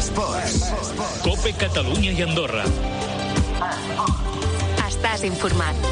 Esports. COPE Catalunya i Andorra. Estàs informat.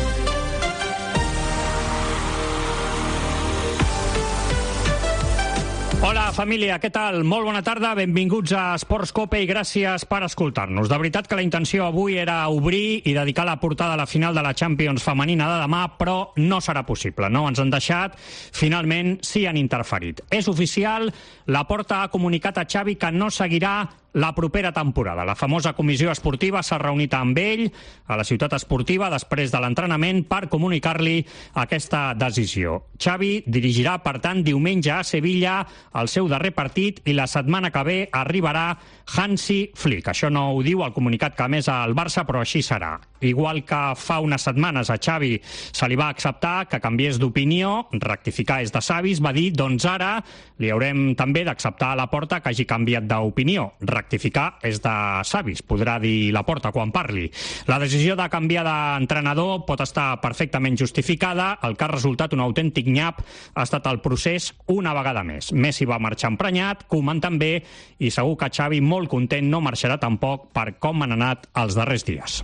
Hola, família, què tal? Molt bona tarda, benvinguts a Esports COPE i gràcies per escoltar-nos. De veritat que la intenció avui era obrir i dedicar la portada a la final de la Champions femenina de demà, però no serà possible, no? Ens han deixat, finalment sí han interferit. És oficial, Laporta ha comunicat a Xavi que no seguirà la propera temporada. La famosa comissió esportiva s'ha reunit amb ell a la ciutat esportiva després de l'entrenament per comunicar-li aquesta decisió. Xavi dirigirà, per tant, diumenge a Sevilla el seu darrer partit i la setmana que ve arribarà Hansi Flick. Això no ho diu el comunicat que ha emès al Barça, però així serà. Igual que fa unes setmanes a Xavi se li va acceptar que canviés d'opinió, rectificar és de savis, va dir, doncs ara li haurem també d'acceptar a Laporta que hagi canviat d'opinió. Rectificar és de savis, podrà dir Laporta quan parli. La decisió de canviar d'entrenador pot estar perfectament justificada. El que ha resultat un autèntic nyap ha estat el procés una vegada més. Messi va marxar emprenyat, Koeman també, i segur que Xavi, molt content, no marxarà tampoc per com han anat els darrers dies.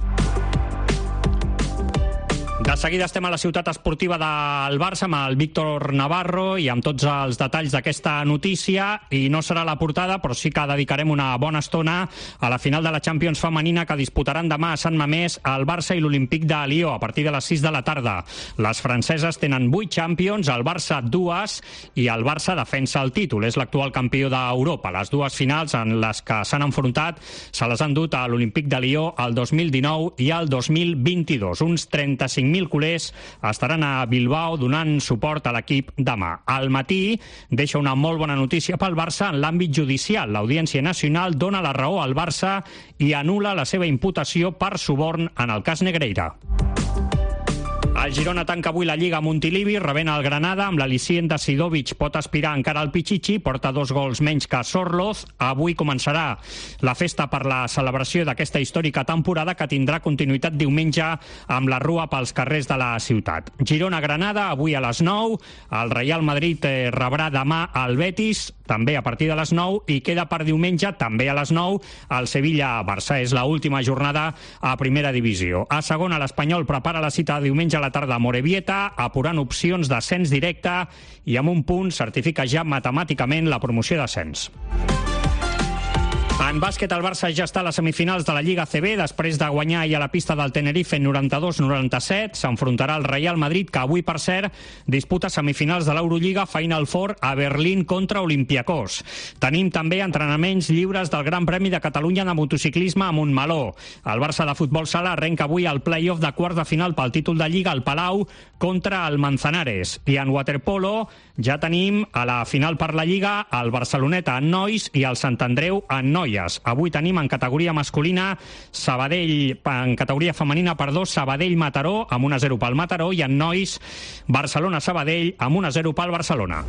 De seguida estem a la ciutat esportiva del Barça amb el Víctor Navarro i amb tots els detalls d'aquesta notícia, i no serà la portada, però sí que dedicarem una bona estona a la final de la Champions femenina que disputaran demà a Sant Mamés el Barça i l'Olímpic de Lió a partir de les 6 de la tarda. Les franceses tenen 8 Champions, el Barça 2, i el Barça defensa el títol. És l'actual campió d'Europa. Les dues finals en les que s'han enfrontat se les han dut a l'Olímpic de Lió el 2019 i el 2022. Uns 35.000 culers estaran a Bilbao donant suport a l'equip demà. Al matí deixa una molt bona notícia pel Barça en l'àmbit judicial. L'Audiència Nacional dona la raó al Barça i anul·la la seva imputació per suborn en el cas Negreira. El Girona tanca avui la Lliga a Montilivi, rebent el Granada, amb l'al·licient de Sidovic pot aspirar encara al Pichichi, porta 2 gols menys que Sorloz. Avui començarà la festa per la celebració d'aquesta històrica temporada que tindrà continuïtat diumenge amb la rua pels carrers de la ciutat. Girona-Granada, avui a les 9, el Real Madrid rebrà demà el Betis, també a partir de les 9, i queda per diumenge, també a les 9, el Sevilla-Barça. És l'última jornada a primera divisió. A segona, l'Espanyol prepara la cita de diumenge a la tarda a Morevieta, apurant opcions d'ascens directe, i amb un punt certifica ja matemàticament la promoció d'ascens. En bàsquet, el Barça ja està a les semifinals de la Lliga ACB. Després de guanyar ahir a la pista del Tenerife 92-97, s'enfrontarà al Real Madrid, que avui, per cert, disputa semifinals de l'Eurolliga Final Four a Berlín contra Olympiacos. Tenim també entrenaments lliures del Gran Premi de Catalunya de motociclisme a Montmeló. El Barça de futbol sala arrenca avui el play-off de quarts de final pel títol de Lliga al Palau contra el Manzanares. I en waterpolo ja tenim a la final per la Lliga el Barceloneta en nois i el Sant Andreu en noies. Avui tenim en categoria masculina en categoria femenina, Sabadell-Mataró amb 1-0 pel Mataró, i en nois Barcelona-Sabadell amb 1-0 pel Barcelona.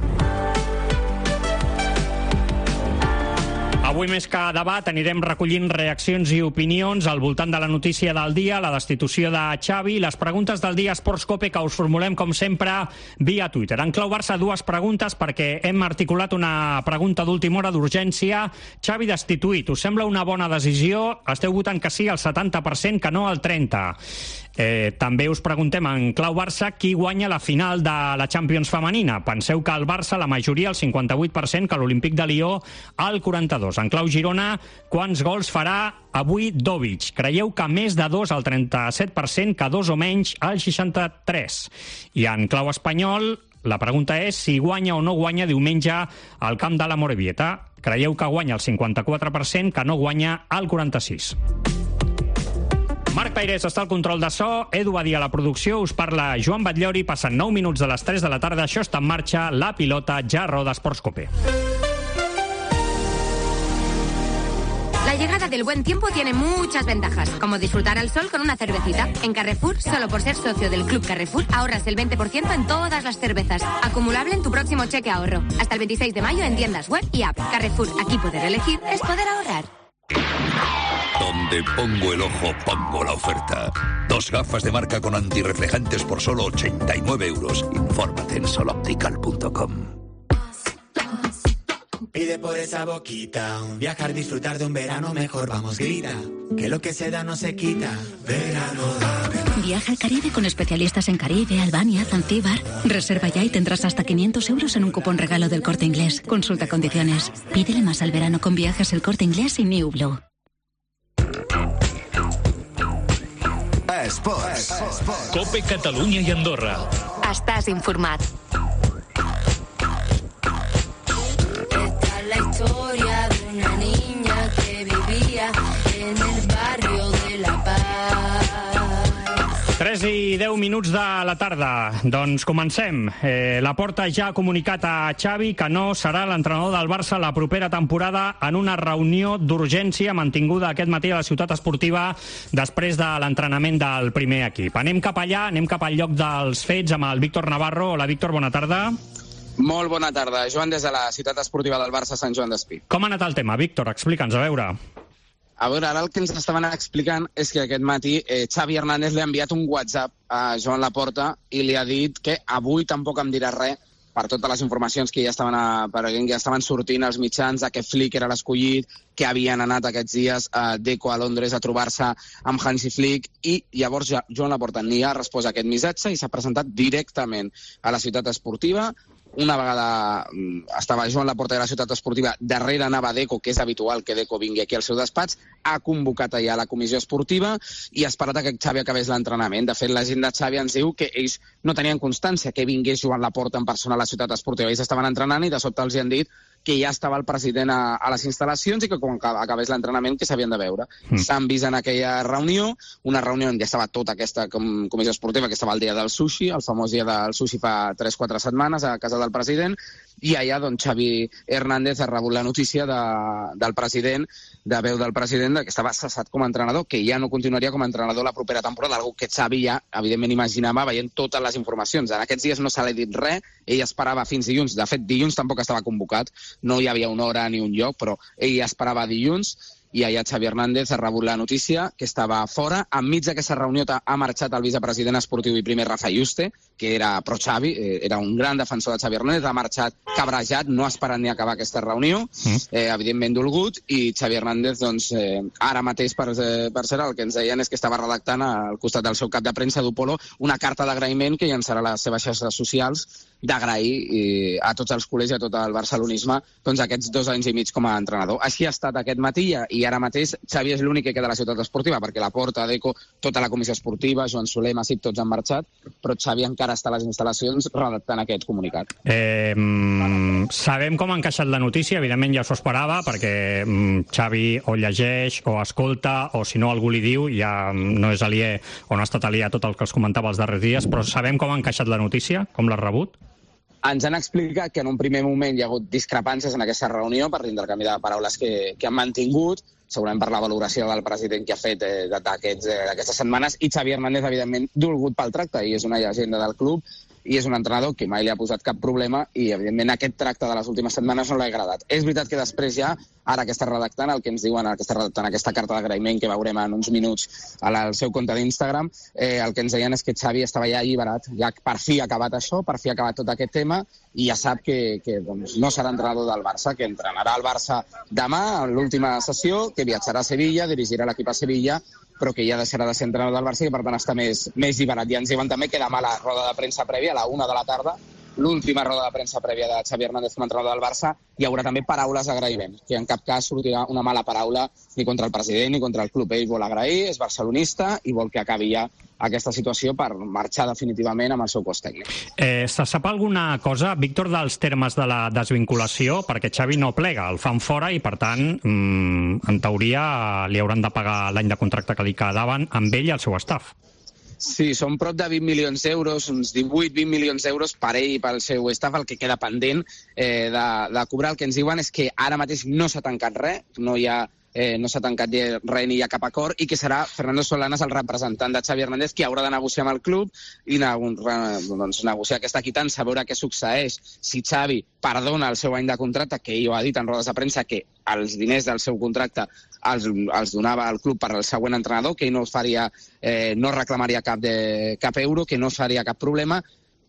Avui, més que debat, anirem recollint reaccions i opinions al voltant de la notícia del dia, la destitució de Xavi, les preguntes del dia Esports COPE que us formulem, com sempre, via Twitter. En clau Barça, 2 preguntes, perquè hem articulat una pregunta d'última hora d'urgència. Xavi destituït, us sembla una bona decisió? Esteu votant que sí al 70%, que no al 30%. També us preguntem en clau Barça qui guanya la final de la Champions femenina. Penseu que el Barça, la majoria, el 58%, que l'Olímpic de Lió, el 42%. En clau Girona, quants gols farà avui Dovic? Creieu que més de 2 al 37%, que 2 o menys al 63%. I en clau espanyol, la pregunta és si guanya o no guanya diumenge al camp de la Morevieta. Creieu que guanya el 54%, que no guanya el 46%. Marc Peirés està al control de so, Edu Badia a la producció, us parla Joan Batllori, passen 9 minuts de les 3 de la tarda, això està en marxa, la pilota ja roda Esports COPE. La llegada del buen tiempo tiene muchas ventajas, como disfrutar al sol con una cervecita. En Carrefour, solo por ser socio del Club Carrefour, ahorras el 20% en todas las cervezas. Acumulable en tu próximo cheque ahorro. Hasta el 26 de mayo en tiendas web y app. Carrefour, aquí poder elegir es poder ahorrar. Donde pongo el ojo, pongo la oferta. 2 gafas de marca con antirreflejantes por solo 89 euros. Infórmate en soloptical.com. Pide por esa boquita, viajar, disfrutar de un verano mejor, vamos, grita, que lo que se da no se quita. Verano da. Viaja al Caribe con especialistas en Caribe, Albania, Zanzíbar. Reserva ya y tendrás hasta 500 euros en un cupón regalo del Corte Inglés. Consulta condiciones. Pídele más al verano con Viajes El Corte Inglés y New Blue. Esports. Cope Catalunya i Andorra. Estàs informat. La historia de una niña que vivía en el barrio de La Paz. 3 i 10 minuts de la tarda. Doncs comencem. Laporta ja ha comunicat a Xavi que no serà l'entrenador del Barça la propera temporada en una reunió d'urgència mantinguda aquest matí a la ciutat esportiva després de l'entrenament del primer equip. Anem cap allà, anem cap al lloc dels fets amb el Víctor Navarro. Hola, Víctor, bona tarda. Molt bona tarda, Joan, des de la ciutat esportiva del Barça, Sant Joan d'Espí. Com ha anat el tema, Víctor? Explica'ns, a veure. A veure, ara el que ens estaven explicant és que aquest matí Xavi Hernández li ha enviat un WhatsApp a Joan Laporta i li ha dit que avui tampoc em dirà res per totes les informacions que ja estaven sortint als mitjans, que Flick era l'escollit, que havien anat aquests dies a Deco a Londres a trobar-se amb Hansi Flick, i llavors Joan Laporta ni ha respost a aquest missatge i s'ha presentat directament a la ciutat esportiva. Una vegada estava Joan Laporta a la ciutat esportiva, darrere anava Deco, que és habitual que Deco vingui aquí al seu despatx, ha convocat allà la comissió esportiva i ha esperat que Xavi acabés l'entrenament. De fet, la gent de Xavi ens diu que ells no tenien constància que vingués Joan Laporta en persona a la ciutat esportiva. Ells estaven entrenant i de sobte els han dit que ja estava el president a les instal·lacions i que quan acabés l'entrenament que s'havien de veure. S'han vist en aquella reunió, una reunió on ja estava tota aquesta comissió esportiva, que estava el dia del sushi, el famós dia del sushi fa 3-4 setmanes a casa del president, i allà doncs, Xavi Hernández ha rebut la notícia del president, de veu del president, que estava cessat com a entrenador, que ja no continuaria com a entrenador la propera temporada, algo que Xavi ja, evidentment, imaginava veient totes les informacions. En aquests dies no se li ha dit res, ell esperava fins dilluns. De fet, dilluns tampoc estava convocat, no hi havia una hora ni un lloc, però ell esperava dilluns, i allà Xavi Hernández ha rebut la notícia que estava fora. Enmig d'aquesta reunió ha marxat el vicepresident esportiu i primer Rafa Yuste, que era pro-Xavi, era un gran defensor de Xavi Hernández, ha marxat cabrejat, no ha esperat ni acabar aquesta reunió, evidentment dolgut, i Xavi Hernández, doncs, ara mateix, per ser, el que ens deien és que estava redactant al costat del seu cap de premsa d'Upolo una carta d'agraïment que llançarà a les seves xarxes socials d'agrair a tots els culers i a tot el barcelonisme doncs, aquests 2 anys i mig com a entrenador. Així ha estat aquest matí i ara mateix Xavi és l'únic que queda a la ciutat esportiva, perquè Laporta, Deco, tota la comissió esportiva, Joan Soler, Masip, tots han marxat, però Xavi encara està a les instal·lacions redactant aquest comunicat. Sabem com ha encaixat la notícia, evidentment ja s'ho esperava, perquè Xavi o llegeix o escolta, o si no algú li diu, ja no és aliè o no ha estat aliè a tot el que els comentava els darrers dies, però sabem com ha encaixat la notícia, com l'ha rebut? Ens han explicat que en un primer moment hi ha hagut discrepàncies en aquesta reunió per l'intercanvi de paraules que han mantingut, segurament per la valoració del president que ha fet d'aquestes setmanes, i Xavi Hernández, evidentment, dolgut pel tracte, i és una llegenda del club, i és un entrenador que mai li ha posat cap problema, i evidentment aquest tracte de les últimes setmanes no l'ha agradat. És veritat que després ja, ara que està redactant el que ens diuen, que està redactant aquesta carta d'agraïment que veurem en uns minuts al seu compte d'Instagram, el que ens deien és que Xavi estava ja alliberat, ja per fi ha acabat això, per fi ha acabat tot aquest tema, i ja sap que doncs, no serà entrenador del Barça, que entrenarà el Barça demà, en l'última sessió, que viatjarà a Sevilla, dirigirà l'equip a Sevilla, però que ja deixarà de ser entrenador del Barça i per tant està més lliberat. I ens diuen també que demà la roda de premsa prèvia, a la 1 de la tarda, l'última roda de premsa prèvia de Xavi Hernández com a entrenador del Barça, hi haurà també paraules d'agraïment, que en cap cas sortirà una mala paraula ni contra el president ni contra el club. Ell vol agrair, és barcelonista i vol que acabi ja aquesta situació per marxar definitivament amb el seu cos tècnic. Se sap alguna cosa, Víctor, dels termes de la desvinculació? Perquè Xavi no plega, el fan fora i, per tant, en teoria li hauran de pagar l'any de contracte que li quedaven amb ell i el seu staff. Sí, són prop de 20 milions d'euros, uns 18-20 milions d'euros per ell i pel seu staff, el que queda pendent de cobrar. El que ens diuen és que ara mateix no s'ha tancat res, no s'ha tancat res ni hi ha cap acord, i que serà Fernando Solanas el representant de Xavi Hernández qui haurà de negociar amb el club i negociar aquesta quitança, a veure què succeeix si Xavi perdona el seu any de contracte, que ell ho ha dit en rodes de premsa que els diners del seu contracte els donava al club per al següent entrenador, que ell no reclamaria cap euro, que no faria cap problema,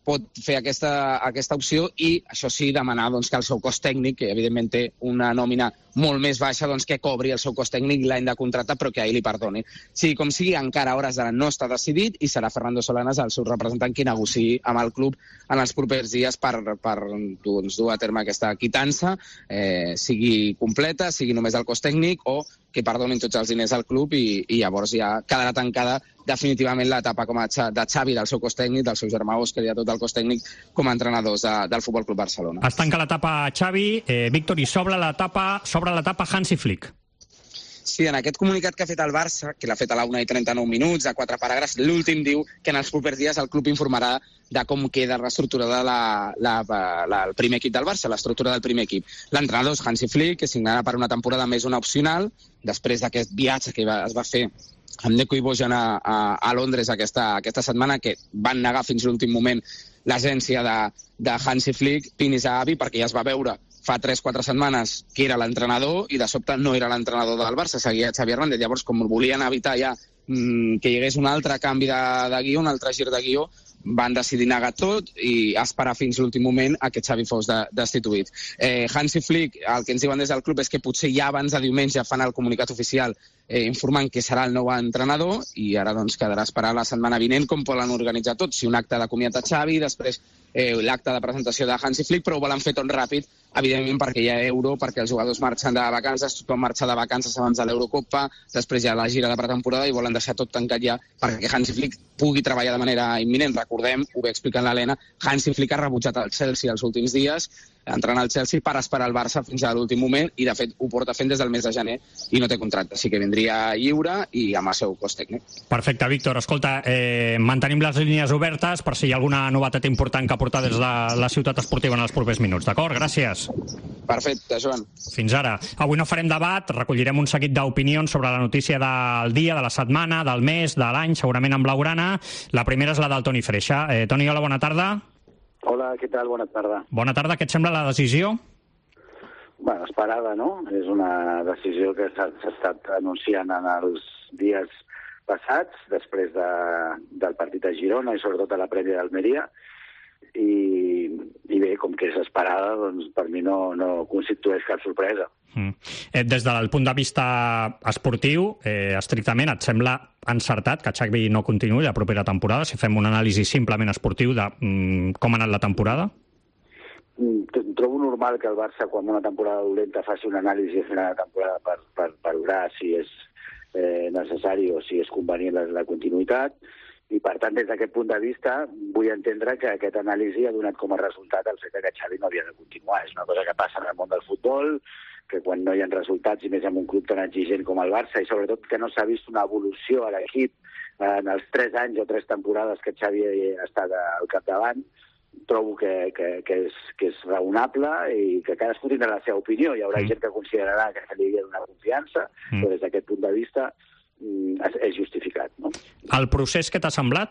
pot fer aquesta opció i, això sí, demanar doncs, que el seu cost tècnic, que evidentment té una nòmina molt més baixa, doncs, que cobri el seu cost tècnic l'any de contracte, però que a ell li perdoni. Sí, com sigui, encara a hores d'ara no està decidit i serà Fernando Solanas, el seu representant, qui negociï amb el club en els propers dies per doncs, dur a terme aquesta quitança, sigui completa, sigui només el cost tècnic o que perdonin tots els diners al club i llavors ja quedarà tancada definitivament l'etapa com a de Xavi, del seu cos tècnic, del seu germà Òscar i de tot el cos tècnic com a entrenadors del Futbol Club Barcelona. Es tanca l'etapa Xavi, Víctor, i s'obre l'etapa Hansi Flick. Sí, en aquest comunicat que ha fet el Barça, que l'ha fet a la 1:39 minuts, a 4 paràgrafs, l'últim diu que en els propers dies el club informarà de com queda reestructurada el primer equip del Barça, l'estructura del primer equip. L'entrenador és Hansi Flick, que signarà per una temporada més una opcional, després d'aquest viatge que es va fer amb Deco i Bojan a Londres aquesta setmana, que van negar fins a l'últim moment l'agència de Hansi Flick, Pini Zahavi, perquè ja es va veure fa 3-4 setmanes que era l'entrenador i de sobte no era l'entrenador del Barça, seguia Xavi Hernández. Llavors, com volien evitar ja que hi hagués un altre canvi de guió, un altre gir de guió, van decidir negar tot i esperar fins l'últim moment a que Xavi fos destituït. Hansi Flick, el que ens diuen des del club és que potser ja abans de diumenge fan el comunicat oficial informant que serà el nou entrenador i ara doncs quedarà a esperar la setmana vinent com poden organitzar tot, si un acte de comiat a Xavi, després l'acte de presentació de Hansi Flick, però ho volen fer tot ràpid, evidentment perquè hi ha Euro, perquè els jugadors marxen de vacances, tothom marxa de vacances abans de l'Eurocopa, després hi ha la gira de pretemporada i volen deixar tot tancat ja perquè Hansi Flick pugui treballar de manera imminent. Recordem, ho ve explicant l'Helena, Hansi Flick ha rebutjat el Chelsea els últims dies, entrant al Chelsea per esperar el Barça fins a l'últim moment i de fet ho porta fent des del mes de gener i no té contracte, així que vindria lliure i amb el seu cost tècnic. Perfecte, Víctor. Escolta, mantenim les línies obertes per si hi ha alguna novetat important que aportar des de la ciutat esportiva en els propers minuts, d'acord? Gràcies. Perfecte, Joan. Fins ara. Avui no farem debat, recollirem un seguit d'opinions sobre la notícia del dia, de la setmana, del mes, de l'any, segurament amb blaugrana. La primera és la del Toni Freixa. Toni, hola, bona tarda. Hola, què tal? Bona tarda. Bona tarda. Què et sembla la decisió? Bueno, esperada, no? És una decisió que s'ha estat anunciant en els dies passats, després del partit a Girona i sobretot a la prèvia d'Almeria. I bé, com que és esperada, doncs per mi no constitueix cap sorpresa. Des del punt de vista esportiu, estrictament, et sembla encertat que Xavi no continuï la propera temporada, si fem un anàlisi simplement esportiu de com ha anat la temporada? Trobo normal que el Barça, quan una temporada dolenta, faci una anàlisi a final de temporada per valorar si és necessari o si és convenient la continuïtat. I, per tant, des d'aquest punt de vista, vull entendre que aquest anàlisi ha donat com a resultat el fet que Xavi no havia de continuar. És una cosa que passa en el món del futbol, que quan no hi ha resultats, i més en un club tan exigent com el Barça, i sobretot que no s'ha vist una evolució a l'equip en els 3 anys o 3 temporades que Xavi ha estat al capdavant, trobo que és raonable i que cadascú tindrà la seva opinió. Hi haurà gent que considerarà que se li havia de donar confiança, però des d'aquest punt de vista és justificat, no? El procés que t'ha semblat?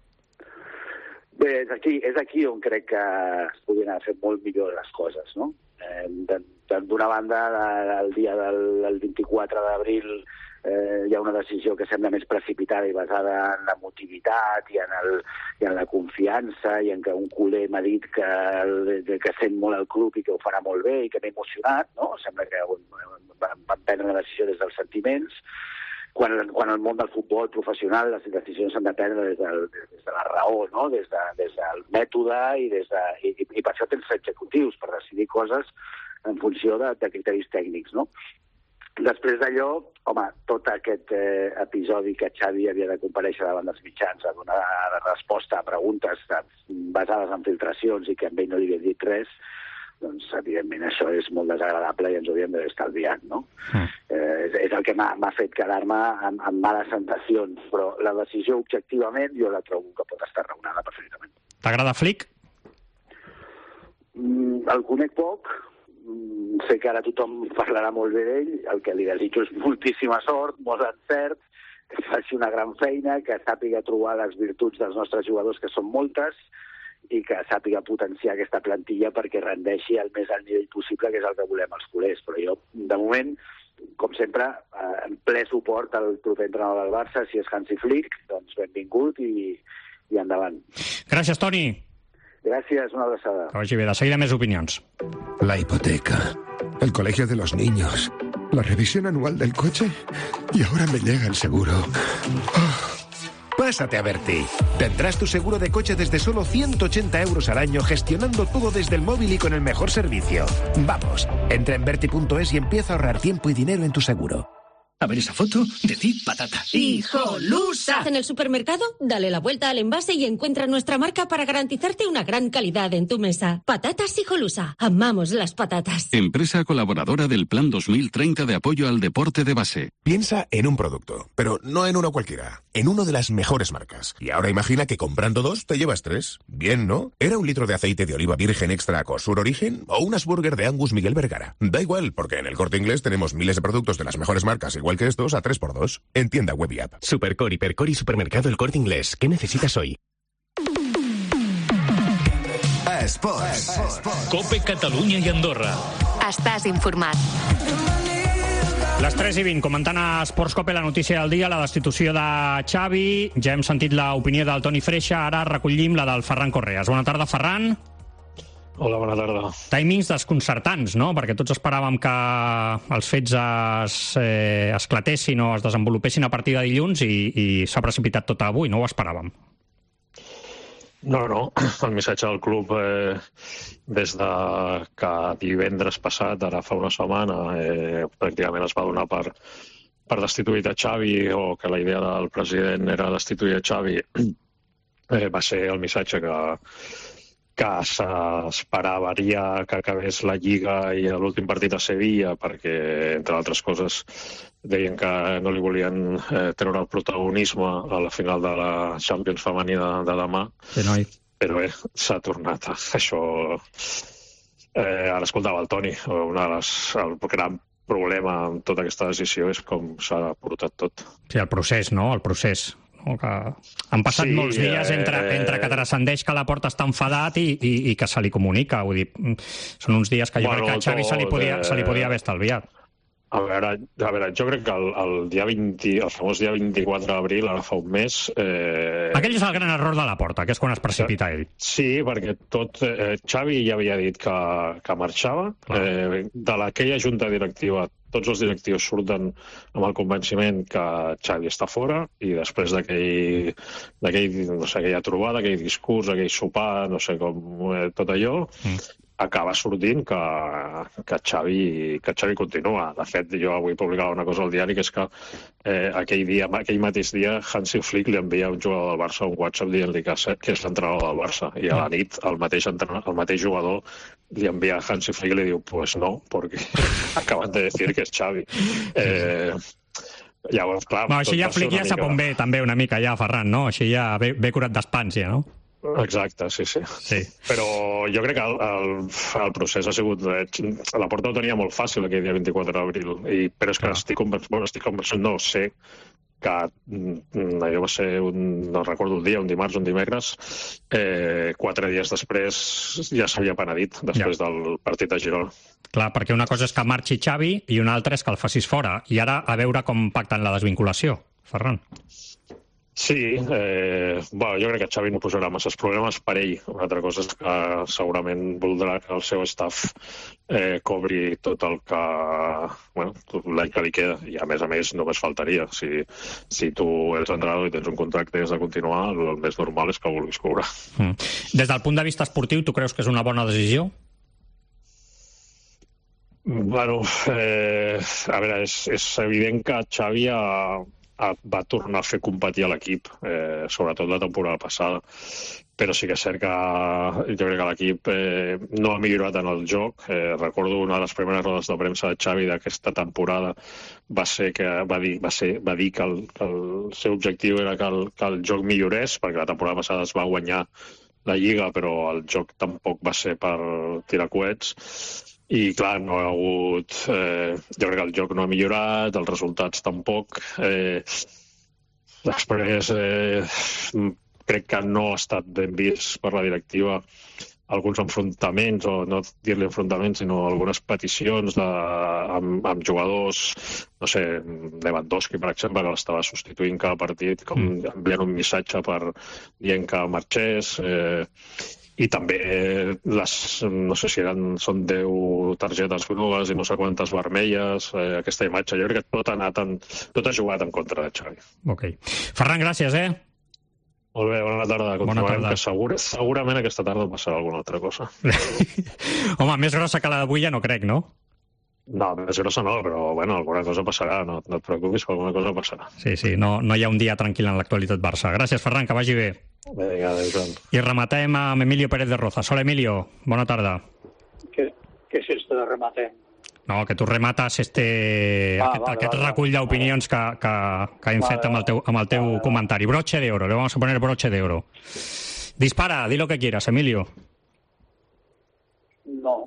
Bé, és aquí on crec que es podrien haver fet molt millor les coses, no? D'una banda, el dia del 24 d'abril hi ha una decisió que sembla més precipitada i basada en l'emotivitat i en la confiança i en que un culer m'ha dit que sent molt el club i que ho farà molt bé i que m'ha emocionat, no? Sembla que van prendre una decisió des dels sentiments. Quan el món del futbol professional les decisions s'han de prendre des de la raó, no? Des del mètode i per això tens executius, per decidir coses en funció de criteris tècnics, no? Després d'allò, home, tot aquest episodi que Xavi havia de comparèixer davant dels mitjans a donar resposta a preguntes basades en filtracions i que amb ell no li havia dit res, doncs, evidentment, això és molt desagradable i ens ho havíem d'haver estalviat, no? És el que m'ha fet quedar-me amb males sensacions, però la decisió, objectivament, jo la trobo que pot estar raonada perfectament. T'agrada Flick? El conec poc, sé que ara tothom parlarà molt bé d'ell, el que li desitjo és moltíssima sort, molts encerts, que faci una gran feina, que sàpiga trobar les virtuts dels nostres jugadors, que són moltes, i que sàpiga potenciar aquesta plantilla perquè rendeixi al més alt nivell possible, que és el que volem els culers. Però jo, de moment, com sempre, en ple suport al proper entrenador del Barça, si és Hansi Flick, doncs benvingut i endavant. Gràcies, Toni. Gràcies, una abraçada. Que vagi bé. De seguida més opinions. La hipoteca, el colegio de los niños, la revisión anual del coche y ahora me llega el seguro. Pásate a Berti. Tendrás tu seguro de coche desde solo 180 euros al año, gestionando todo desde el móvil y con el mejor servicio. Vamos, entra en Berti.es y empieza a ahorrar tiempo y dinero en tu seguro. A ver esa foto, decid patata. ¡Hijolusa! En el supermercado, dale la vuelta al envase y encuentra nuestra marca para garantizarte una gran calidad en tu mesa. Patatas Hijolusa. Amamos las patatas. Empresa colaboradora del Plan 2030 de apoyo al deporte de base. Piensa en un producto, pero no en uno cualquiera, en uno de las mejores marcas. Y ahora imagina que comprando 2 te llevas 3. Bien, ¿no? ¿Era 1 litro de aceite de oliva virgen extra Cosur Origen o un Asburger de Angus Miguel Vergara? Da igual, porque en el Corte Inglés tenemos miles de productos de las mejores marcas, igual que estos, a 3x2, en tienda web y app. Supercor, Hipercor y Supermercado El Corte Inglés. ¿Qué necesitas hoy? Esports. Cope Catalunya i Andorra. Estàs informat. Les 3:20, comentant a Esports Cope la notícia del dia, la destitució de Xavi. Ja hem sentit l'opinió del Toni Freixa, ara recollim la del Ferran Correas. Bona tarda, Ferran. Hola, bona tarda. Timings desconcertants, no? Perquè tots esperàvem que els fets esclatessin o es desenvolupessin a partir de dilluns i s'ha precipitat tot avui, no ho esperàvem. No. El missatge del club des de que divendres passat, ara fa una setmana, pràcticament es va donar per destituït a Xavi, o que la idea del president era destituir a Xavi, va ser el missatge que s'esperaria que acabés la Lliga i l'últim partit a Sevilla, perquè, entre altres coses, deien que no li volien treure el protagonisme a la final de la Champions femenina de demà. Però s'ha tornat a això. Ara escoltava el Toni, el gran problema amb tota aquesta decisió és com s'ha portat tot. Sí, el procés, no? El procés. Que han passat molts dies entre que transcendeix que la Porta està enfadat i que se li comunica. Vull dir, són uns dies que jo crec que a Xavi se li podia haver estalviat. A veure, jo crec que el famós dia 24 d'abril, ara fa un mes... Aquell és el gran error de la Porta, que és quan es precipita ell. Sí, perquè Xavi ja havia dit que marxava. De aquella junta directiva, tots els directius surten amb el convenciment que Xavi està fora, i després d'aquella trobada, aquell discurs, aquell sopar, no sé com, tot allò, acaba sortint que Xavi continua. De fet, jo avui publicava una cosa al diari, que és que aquell mateix dia Hansi Flick li envia a un jugador del Barça un WhatsApp dient-li que és l'entrenador del Barça, i a la nit el mateix jugador li envia a Hansi Flick i li diu pues no, perquè acaben de dir que és Xavi. Llavors, clar... Així ja Flick ja sap on ve també una mica ja, Ferran, no? Així ja ve curat d'espans ja, no? Exacte, sí. Però jo crec que el procés ha sigut... La Porta ho tenia molt fàcil aquell dia 24 d'abril, però és que estic convençut, no sé, que allò va ser, no recordo el dia, un dimarts, un dimecres, 4 dies després ja s'havia penedit, després del partit de Girona. Clar, perquè una cosa és que marxi Xavi i una altra és que el facis fora. I ara a veure com pacten la desvinculació, Ferran. Sí, jo crec que Xavi no posarà masses problemes per ell. Una altra cosa és que segurament voldrà que el seu staff cobri tot el que... l'any que li queda. I a més només faltaria. Si tu ets entrenador i tens un contracte i has de continuar, el més normal és que ho vulguis cobrar. Des del punt de vista esportiu, tu creus que és una bona decisió? A veure, és evident que Xavi va tornar a fer competir a l'equip, sobretot la temporada passada, però sí que és cert que jo crec que l'equip no ha millorat en el joc. Recordo una de les primeres rodes de premsa de Xavi d'aquesta temporada va dir que el seu objectiu era que el joc millorés, perquè la temporada passada es va guanyar la Lliga, però el joc tampoc va ser per tirar coets. I, clar, no ha hagut... jo crec que el joc no ha millorat, els resultats tampoc. Després, crec que no ha estat ben vist per la directiva alguns enfrontaments, o no dir-li enfrontaments, sinó algunes peticions amb jugadors, no sé, Lewandowski, per exemple, que l'estava substituint cada partit, com enviant un missatge dient que marxés... I també no sé si són 10 targetes grogues i no sé quantes vermelles, aquesta imatge. Jo crec que tot ha jugat en contra de Xavi. Ok. Ferran, gràcies, Molt bé, bona tarda. Continuarem, que segurament aquesta tarda passarà alguna altra cosa. Home, més grossa que la d'avui ja no crec, no? No, més grossa no, però bueno, alguna cosa passarà, no et preocupis, que alguna cosa passarà. Sí, no hi ha un dia tranquil en l'actualitat Barça. Gràcies, Ferran, que vagi bé. Vinga, adéu, Joan. I rematem amb Emilio Pérez de Rozas. Hola, Emilio, bona tarda. ¿Qué es esto de remate? No, que tu remates aquest recull d'opinions que hem fet amb el teu comentari. Broche de oro, le vamos a poner broche de oro. Dispara, di lo que quieras, Emilio. No,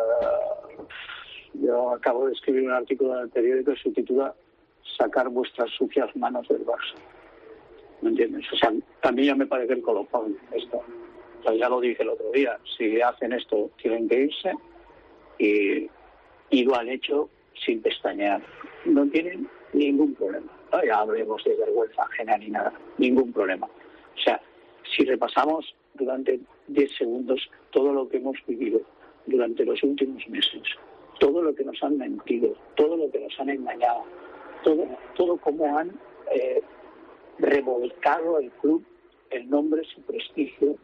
yo acabo de escribir un artículo en el periódico que se titula Sacar vuestras sucias manos del Barça. ¿Me entiendes? O sea, a mí ya me parece el colofón esto. O sea, ya lo dije el otro día. Si hacen esto, tienen que irse y lo han hecho sin pestañear. No tienen ningún problema. No, ya hablemos de vergüenza ajena ni nada. Ningún problema. O sea, si repasamos durante 10 segundos todo lo que hemos vivido durante los últimos meses, todo lo que nos han mentido, todo lo que nos han engañado, todo cómo han revolcado el club, el nombre, su prestigio,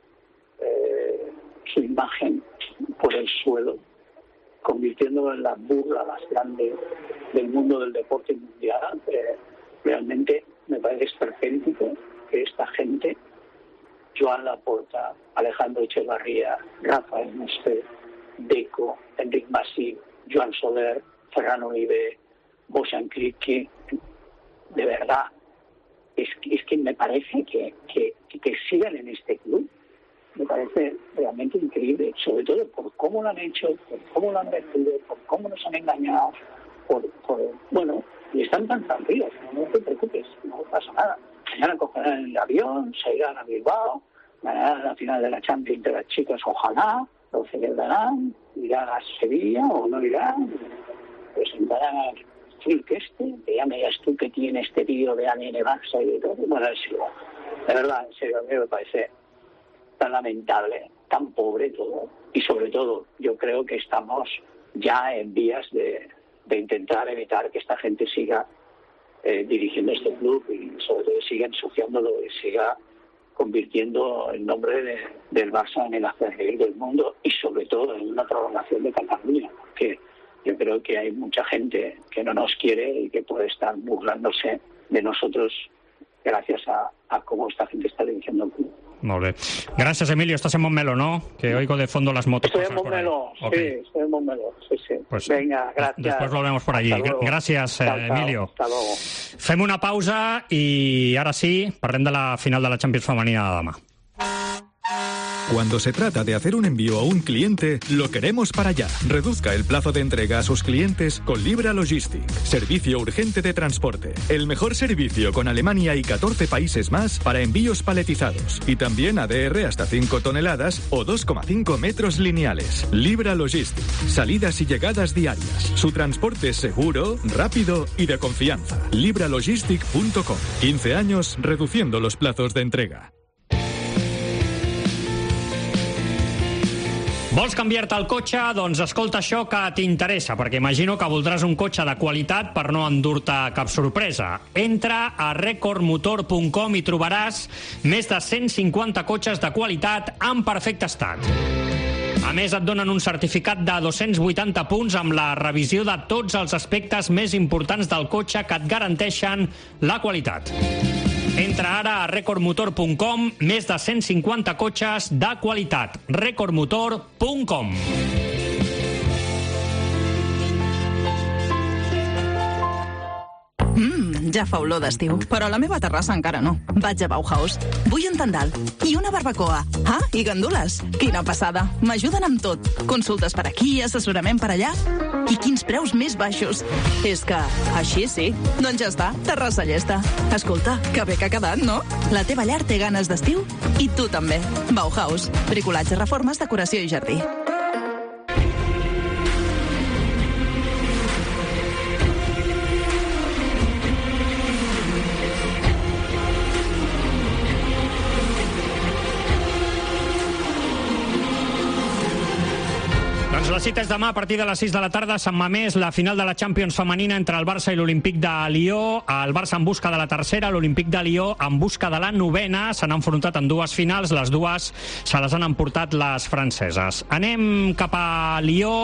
su imagen por el suelo, convirtiéndolo en la burla más grande del mundo del deporte mundial. Realmente me parece esperpéntico que esta gente, Joan Laporta, Alejandro Echevarría, Rafael Mosquera, Deco, Enric Masip, Joan Soler, Ferran Oliver, Bojan Kripke, de verdad, es que me parece que sigan en este club. Me parece realmente increíble, sobre todo por cómo lo han hecho, por cómo lo han vertido, por cómo nos han engañado, bueno, y están tan tranquilos, no te preocupes, no pasa nada. Mañana cogerán el avión, se irán a Bilbao, mañana la final de la Champions de las chicas, ojalá, lo celebrarán, irán a Sevilla o no irán, presentarán al Flick que ya me digas tú que tiene este vídeo de ADN Barça y de todo. Bueno, es igual. De verdad, en serio, a mí me parece tan lamentable, tan pobre todo. Y sobre todo, yo creo que estamos ya en vías de intentar evitar que esta gente siga dirigiendo este club y sobre todo siga ensuciándolo y siga convirtiendo el nombre del Barça en el hazarreír del mundo y sobre todo en una prolongación de Cataluña, porque yo creo que hay mucha gente que no nos quiere y que puede estar burlándose de nosotros gracias a cómo esta gente está dirigiendo el club. Molt bé. Gràcies, Emilio. Estás en Montmeló, ¿no? Que oigo de fondo las motos. Estoy en Montmeló, okay. Sí, estoy en Montmeló, sí. Pues venga, gracias. Después volvemos por allí. Gràcies, Emilio. Hasta luego. Fem una pausa i ara sí, parlem de la final de la Champions femenina de demà. Cuando se trata de hacer un envío a un cliente, lo queremos para allá. Reduzca el plazo de entrega a sus clientes con Libra Logistic. Servicio urgente de transporte. El mejor servicio con Alemania y 14 países más para envíos paletizados. Y también ADR hasta 5 toneladas o 2,5 metros lineales. Libra Logistic. Salidas y llegadas diarias. Su transporte es seguro, rápido y de confianza. libralogistic.com. 15 años reduciendo los plazos de entrega. Vols canviar-te el cotxe? Doncs escolta això que t'interessa, perquè imagino que voldràs un cotxe de qualitat per no endur-te cap sorpresa. Entra a recordmotor.com i trobaràs més de 150 cotxes de qualitat en perfecte estat. A més, et donen un certificat de 280 punts amb la revisió de tots els aspectes més importants del cotxe que et garanteixen la qualitat. Entra ara a recordmotor.com, més de 150 cotxes de qualitat. recordmotor.com. Ja fa olor d'estiu, però a la meva terrassa encara no. Vaig a Bauhaus. Vull un tendal i una barbacoa. Ah, i gandules. Quina passada. M'ajuden amb tot. Consultes per aquí, assessorament per allà. I quins preus més baixos. És que, així sí. Doncs ja està, terrassa llesta. Escolta, que bé que ha quedat, no? La teva llar té ganes d'estiu i tu també. Bauhaus. Bricolatge, reformes, decoració i jardí. La cita és demà a partir de les 6 de la tarda a Sant Mamés, la final de la Champions femenina entre el Barça i l'Olímpic de Lió. El Barça en busca de la tercera, l'Olímpic de Lió en busca de la novena. S'han enfrontat en dues finals, les dues se les han emportat les franceses. Anem cap a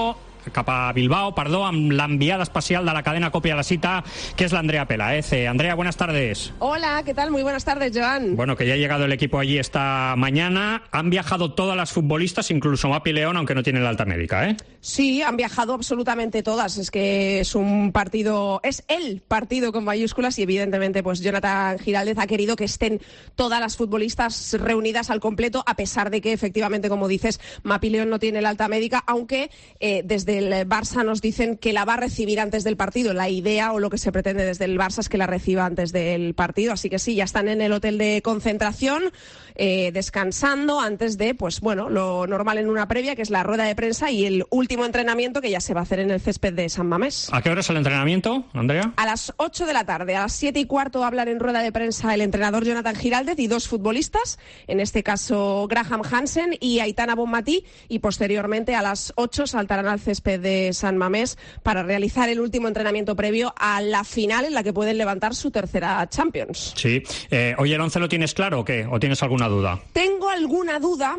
Bilbao, amb l'enviada especial de la cadena Copia a la cita, que es la Andrea Pelaez. Andrea, buenas tardes. Hola, ¿qué tal? Muy buenas tardes, Joan. Bueno, que ya ha llegado el equipo allí esta mañana. Han viajado todas las futbolistas, incluso Mapi León, aunque no tienen la alta médica, ¿eh? Sí, han viajado absolutamente todas. Es que es un partido, es el partido con mayúsculas y evidentemente pues Jonathan Giraldez ha querido que estén todas las futbolistas reunidas al completo, a pesar de que efectivamente, como dices, Mapi León no tiene la alta médica, aunque desde el Barça nos dicen que la va a recibir antes del partido. La idea o lo que se pretende desde el Barça es que la reciba antes del partido. Así que sí, ya están en el hotel de concentración, descansando antes de, pues bueno, lo normal en una previa, que es la rueda de prensa y el último entrenamiento que ya se va a hacer en el césped de San Mamés. ¿A qué hora es el entrenamiento, Andrea? A las 8 de la tarde. A las 7:15 hablan en rueda de prensa el entrenador Jonathan Giraldez y dos futbolistas, en este caso Graham Hansen y Aitana Bonmatí, y posteriormente a las 8 saltarán al césped de San Mamés para realizar el último entrenamiento previo a la final en la que pueden levantar su tercera Champions. Sí. Oye, ¿el 11 lo tienes claro o qué? ¿O tienes alguna duda? Tengo alguna duda,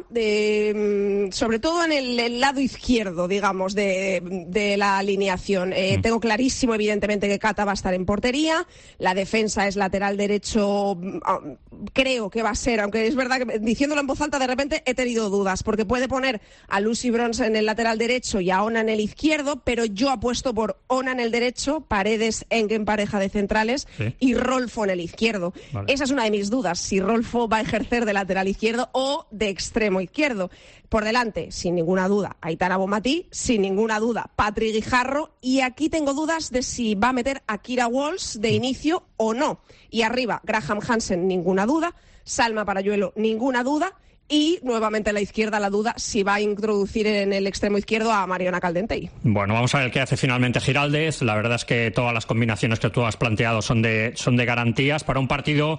sobre todo en el lado izquierdo, digamos, de la alineación. Tengo clarísimo, evidentemente, que Cata va a estar en portería. La defensa es lateral derecho, creo que va a ser, aunque es verdad que diciéndolo en voz alta de repente he tenido dudas, porque puede poner a Lucy Bronze en el lateral derecho y a Ona en el izquierdo, pero yo apuesto por Ona en el derecho, Paredes en pareja de centrales, sí, y Rolfo en el izquierdo. Vale. Esa es una de mis dudas, si Rolfo va a ejercer de lateral izquierdo o de extremo izquierdo. Por delante, sin ninguna duda, Aitana Bonmatí, sin ninguna duda, Patri Guijarro, y aquí tengo dudas de si va a meter a Kira Walsh de inicio o no. Y arriba, Graham Hansen, ninguna duda, Salma Parayuelo, ninguna duda, y nuevamente a la izquierda la duda si va a introducir en el extremo izquierdo a Mariona Caldentey. Bueno, vamos a ver qué hace finalmente Giraldez. La verdad es que todas las combinaciones que tú has planteado son de garantías para un partido,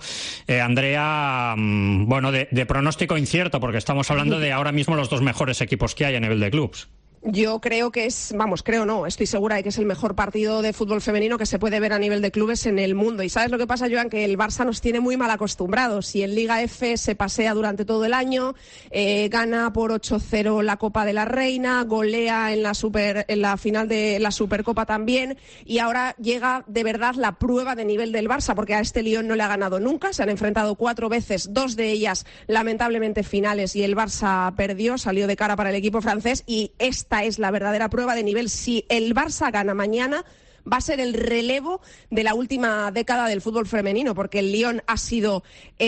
Andrea, bueno, de pronóstico incierto, porque estamos hablando de ahora mismo los dos mejores equipos que hay a nivel de clubs. Yo creo que es, creo no, estoy segura de que es el mejor partido de fútbol femenino que se puede ver a nivel de clubes en el mundo. Y ¿sabes lo que pasa, Joan? Que el Barça nos tiene muy mal acostumbrados. Y en Liga F se pasea durante todo el año, gana por 8-0 la Copa de la Reina, golea en la final de la Supercopa también, y ahora llega de verdad la prueba de nivel del Barça, porque a este Lyon no le ha ganado nunca, se han enfrentado 4 veces, 2 de ellas lamentablemente finales, y el Barça perdió, salió de cara para el equipo francés, y esta es la verdadera prueba de nivel. Si el Barça gana mañana, va a ser el relevo de la última década del fútbol femenino, porque el Lyon ha sido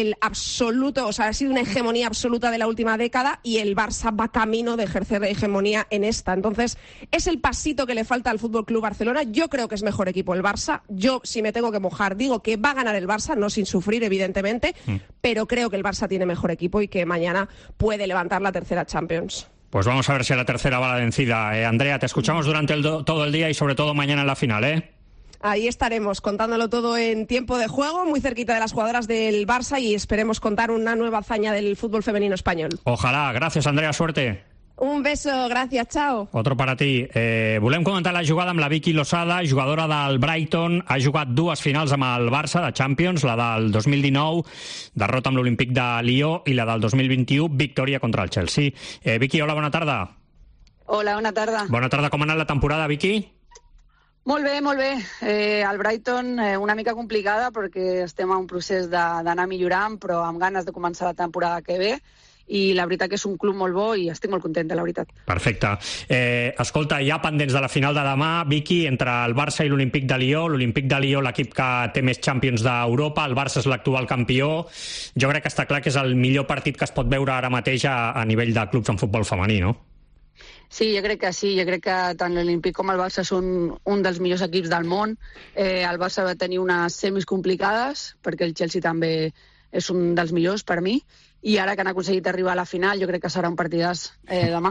ha sido una hegemonía absoluta de la última década, y el Barça va camino de ejercer hegemonía en esta. Entonces, es el pasito que le falta al Fútbol Club Barcelona. Yo creo que es mejor equipo el Barça. Yo, si me tengo que mojar, digo que va a ganar el Barça, no sin sufrir, evidentemente, pero creo que el Barça tiene mejor equipo y que mañana puede levantar la tercera Champions. Pues vamos a ver si a la tercera va la vencida. Andrea, te escuchamos durante todo el día y sobre todo mañana en la final, ¿eh? Ahí estaremos contándolo todo en tiempo de juego, muy cerquita de las jugadoras del Barça, y esperemos contar una nueva hazaña del fútbol femenino español. Ojalá. Gracias, Andrea. Suerte. Un beso, gràcies, ciao. Otro para ti. Volem comentar la jugada amb la Vicky Losada, jugadora del Brighton. Ha jugat 2 finals amb el Barça de Champions, la del 2019, derrota amb l'Olímpic de Lió, i la del 2021, victòria contra el Chelsea. Vicky, hola, bona tarda. Hola, bona tarda. Bona tarda. Com ha anat la temporada, Vicky? Molt bé, molt bé. El Brighton una mica complicada perquè estem en un procés d'anar millorant, però amb ganes de començar la temporada que ve. I la veritat que és un club molt bo i estic molt contenta, la veritat. Perfecte. Escolta, ja pendents de la final de demà, Vicky, entre el Barça i l'Olímpic de Lió. L'Olímpic de Lió, l'equip que té més Champions d'Europa, el Barça és l'actual campió. Jo crec que està clar que és el millor partit que es pot veure ara mateix a nivell de clubs en futbol femení, no? Sí, jo crec que sí. Jo crec que tant l'Olímpic com el Barça són un dels millors equips del món. El Barça va tenir unes semis complicades, perquè el Chelsea també és un dels millors per mi, i ara que han aconseguit arribar a la final, jo crec que serà un partidàs demà.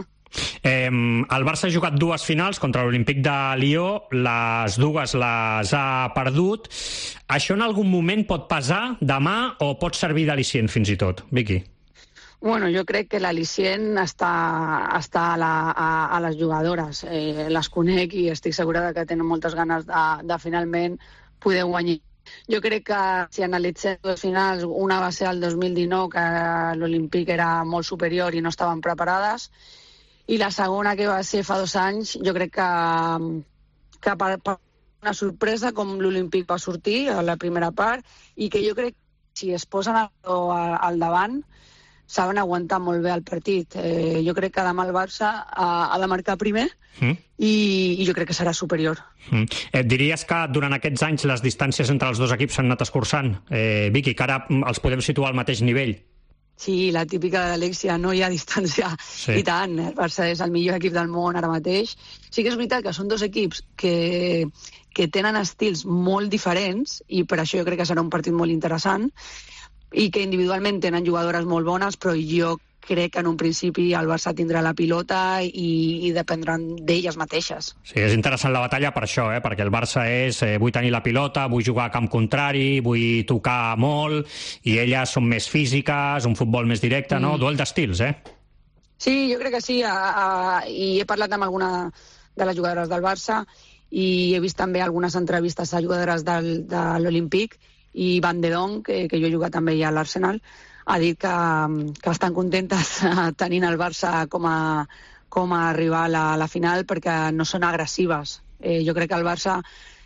El Barça ha jugat 2 finals contra l'Olímpic de Lió, les dues les ha perdut. Això en algun moment pot pesar demà o pot servir d'al·licient fins i tot, Vicky? Bueno, jo crec que l'al·licient està a les jugadores. Les conec i estic segura que tenen moltes ganes de finalment poder guanyar. Jo crec que si analitzem les finals, una va ser el 2019, que l'Olímpic era molt superior i no estaven preparades, i la segona, que va ser fa 2 anys, jo crec que per una sorpresa, com l'Olímpic va sortir a la primera part, i que jo crec que si es posen al davant saben aguantar molt bé el partit. Jo crec que demà el Barça ha de marcar primer i jo crec que serà superior. Diries que durant aquests anys les distàncies entre els dos equips s'han anat escurçant, Vicky, que ara els podem situar al mateix nivell? Sí, la típica d'Alexia, no hi ha distància. Sí. I tant, el Barça és el millor equip del món ara mateix. Sí que és veritat que són dos equips que tenen estils molt diferents i per això jo crec que serà un partit molt interessant i que individualment tenen jugadores molt bones, però jo crec que en un principi el Barça tindrà la pilota i dependran d'elles mateixes. Sí, és interessant la batalla per això, perquè el Barça és vull tenir la pilota, vull jugar a camp contrari, vull tocar molt, i elles són més físiques, un futbol més directe, no? Duel d'estils, Sí, jo crec que sí, i he parlat amb alguna de les jugadores del Barça i he vist també algunes entrevistes a jugadores de l'Olímpic, i Van de Donk, que jo he jugat també ja a l'Arsenal, ha dit que estan contentes tenint el Barça com a rival a la final perquè no són agressives. Jo crec que el Barça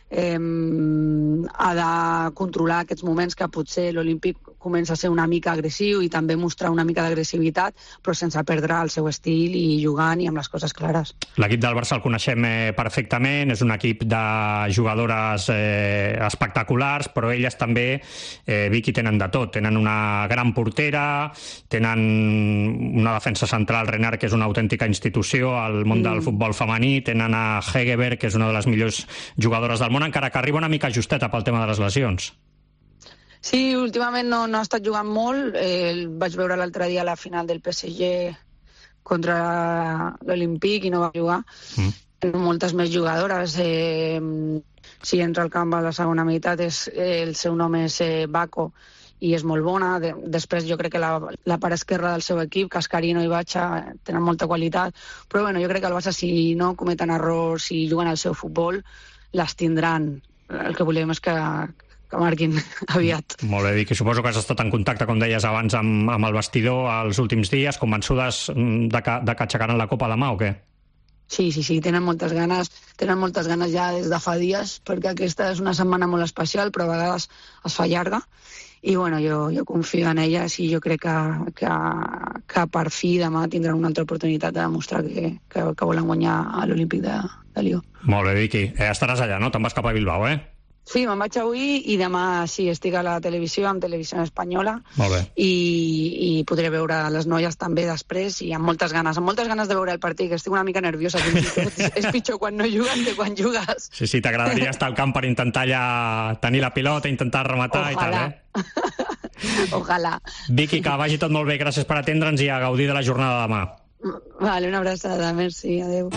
ha de controlar aquests moments que potser l'Olímpic comença a ser una mica agressiu i també mostrar una mica d'agressivitat, però sense perdre el seu estil i jugant i amb les coses clares. L'equip del Barça el coneixem perfectament, és un equip de jugadores espectaculars, però elles també, Vicky, tenen de tot. Tenen una gran portera, tenen una defensa central, Renard, que és una autèntica institució al món del futbol femení, tenen a Hegerberg, que és una de les millors jugadores del món, encara que arriba una mica justeta pel tema de les lesions. Sí, últimament no ha estat jugant molt. Vaig veure l'altre dia la final del PSG contra l'Olímpic i no va jugar. Moltes més jugadores. Si entra al camp a la segona meitat, el seu nom és Baco i és molt bona. Després jo crec que la part esquerra del seu equip, Cascarino i Batxa, tenen molta qualitat. Però bueno, jo crec que el Barça, si no cometen errors i juguen al seu futbol, les tindran. El que volem és que marquin aviat. Molt bé, Vicky. Suposo que has estat en contacte, com deies abans, amb el vestidor els últims dies, convençudes de que aixecaran la copa demà o què? Sí, tenen moltes ganes ja des de fa dies, perquè aquesta és una setmana molt especial, però a vegades es fa llarga, i bueno, jo confio en elles i jo crec que per fi demà tindran una altra oportunitat de demostrar que volen guanyar a l'Olímpic de Lió. Molt bé, Vicky. Estaràs allà, no? Te'n vas cap a Bilbao, Sí, me'n vaig avui i demà sí, estic a la televisió, amb Televisió Espanyola. Molt bé. I podré veure les noies també després i amb moltes ganes de veure el partit, que estic una mica nerviosa. És pitjor quan no jugues que quan jugues. Sí, t'agradaria estar al camp per intentar ja tenir la pilota, intentar rematar. Ojalà. I tal, Ojalà. Vicky, que vagi tot molt bé, gràcies per atendre'ns i a gaudir de la jornada de demà. Vale, una abraçada, merci, adeu.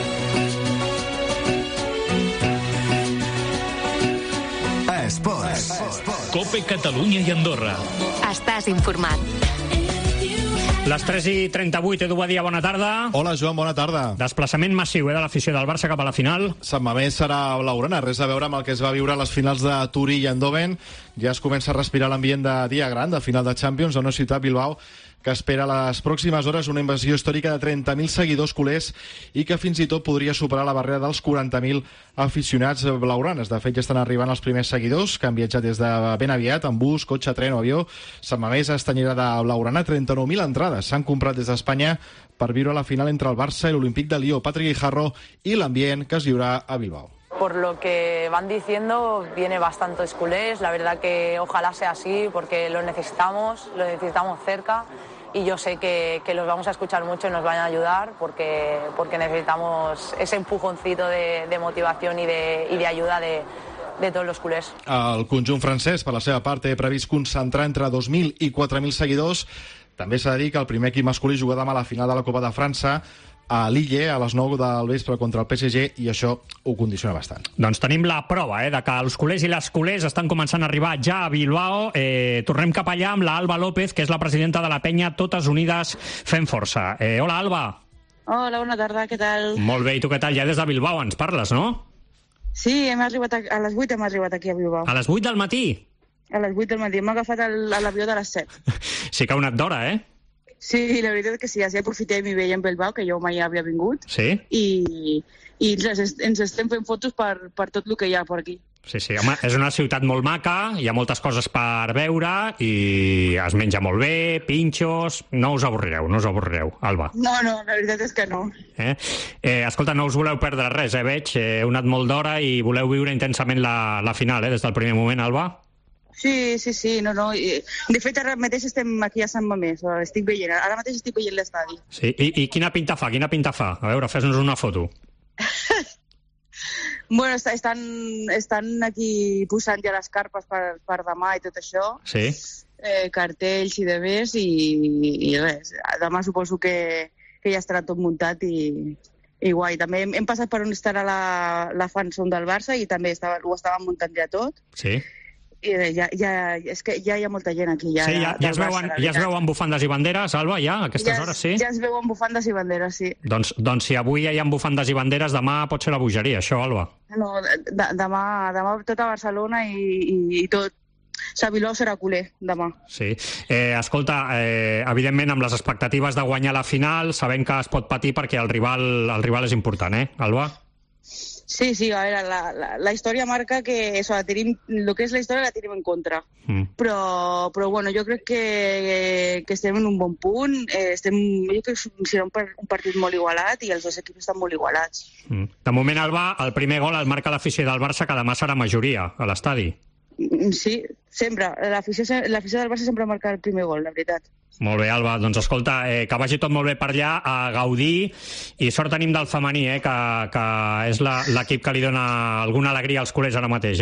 Esports. COPE Catalunya i Andorra. Estàs informat. Les 3:38, Edu Badia, bona tarda. Hola, Joan, bona tarda. Desplaçament massiu de l'afició del Barça cap a la final. Sant Mamés serà blaugrana, res a veure amb el que es va viure a les finals de Turí i Eindhoven. Ja es comença a respirar l'ambient de dia gran, de final de Champions, a una ciutat, Bilbao, que espera a les pròximes hores una invasió històrica de 30.000 seguidors culers i que fins i tot podria superar la barrera dels 40.000 aficionats blaugranes. De fet, ja estan arribant els primers seguidors que han viatjat des de ben aviat, en bus, cotxe, tren o avió. Sant Mamés es tenyirà de blaugrana. 39.000 entrades s'han comprat des d'Espanya per viure la final entre el Barça i l'Olímpic de Lió. Patrick Guijarro i l'ambient que es viurà a Bilbao. Por lo que van diciendo, viene bastantes culés. La verdad que ojalá sea así porque lo necesitamos cerca y yo sé que los vamos a escuchar mucho y nos van a ayudar porque necesitamos ese empujoncito de motivación y de ayuda de tots els culers. El conjunt francès, per la seva part, té previst concentrar entre 2.000 i 4.000 seguidors. També s'ha de dir que el primer equip masculí juga demà a la final de la Copa de França, a l'Ille a les 9 del vespre contra el PSG, i això ho condiciona bastant. Doncs tenim la prova de que els culers i les culers estan començant a arribar ja a Bilbao. Tornem cap allà amb la Alba López, que és la presidenta de la penya Totes Unides Fem Força. Hola, Alba. Hola, bona tarda, què tal? Molt bé, i tu què tal? Ja des de Bilbao ens parles, no? Sí, a les 8 hem arribat aquí a Bilbao. A les 8 del matí? A les 8 del matí. Hem agafat l'avió de les 7. Sí que ha anat d'hora, Sí, la veritat és que sí, així aprofitem i veiem Bilbao, que jo mai havia vingut. Sí? I ens estem fent fotos per tot el que hi ha per aquí. Sí, home, és una ciutat molt maca, hi ha moltes coses per veure i es menja molt bé, pinxos... No us avorrireu, Alba. No, la veritat és que no. Escolta, no us voleu perdre res, veig. Heu anat molt d'hora i voleu viure intensament la final, des del primer moment, Alba? Sí, no. De fet, ara mateix estem aquí a Sant Mamés, ara mateix estic veient l'estadi. Sí, i quina pinta fa? A veure, fes-nos una foto. Bueno, estan aquí posant ja les carpes per demà i tot això. Sí. Cartells i demés i res. Demà suposo que ja estarà tot muntat i guai. També hem passat per on estarà la fanzone del Barça i també ho estàvem muntant ja tot. Sí. I és que ja hi ha molta gent aquí. Ja es veuen bufandes i banderes, Alba, ja, a aquestes hores, sí? Ja es veuen bufandes i banderes, sí. Doncs si avui ja hi ha bufandes i banderes, demà pot ser la bogeria, això, Alba. No, demà tota Barcelona i tot. Bilbao serà culer, demà. Sí. Escolta, evidentment, amb les expectatives de guanyar la final, sabem que es pot patir perquè el rival és important, Alba? Sí, a veure, la història marca que el que és la història la tenim en contra. Però bueno, jo crec que estem en un bon punt. Jo crec que serà un partit molt igualat i els dos equips estan molt igualats. De moment, Alba, el primer gol el marca l'afició del Barça, que demà serà majoria a l'estadi. Sí, sempre. L'afició del Barça sempre marca el primer gol, la veritat. Molt bé, Alba. Doncs escolta, que vagi tot molt bé per allà, a gaudir, i sort tenim del femení, que és l'equip que li dona alguna alegria als culers ara mateix,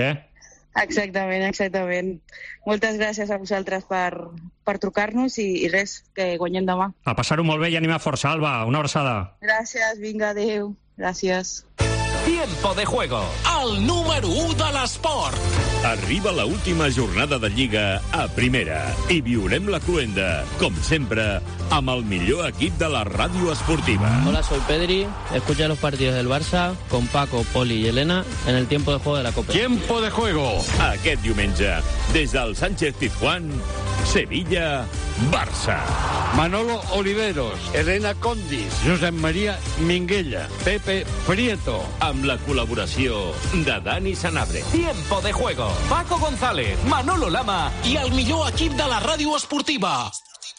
Exactament. Moltes gràcies a vosaltres per trucar-nos i res, que guanyem demà. A passar-ho molt bé i anima força, Alba. Una abraçada. Gràcies, vinga, adeu. Gràcies. Tiempo de juego, el número 1 de l'esport. Arriba la última jornada de Lliga a primera i viurem la cloenda, com sempre, amb el millor equip de la ràdio esportiva. Hola, soy Pedri. Escucha los partidos del Barça con Paco, Poli y Elena en el tiempo de juego de la Copa. Tiempo de juego. Aquest diumenge, des del Sánchez-Pizjuán, Sevilla, Barça. Manolo Oliveros, Elena Condis, Josep María Minguella, Pepe Prieto. Amb la col·laboració de Dani Sanabria. Tiempo de juego. Paco González, Manolo Lama i el millor equip de la ràdio esportiva.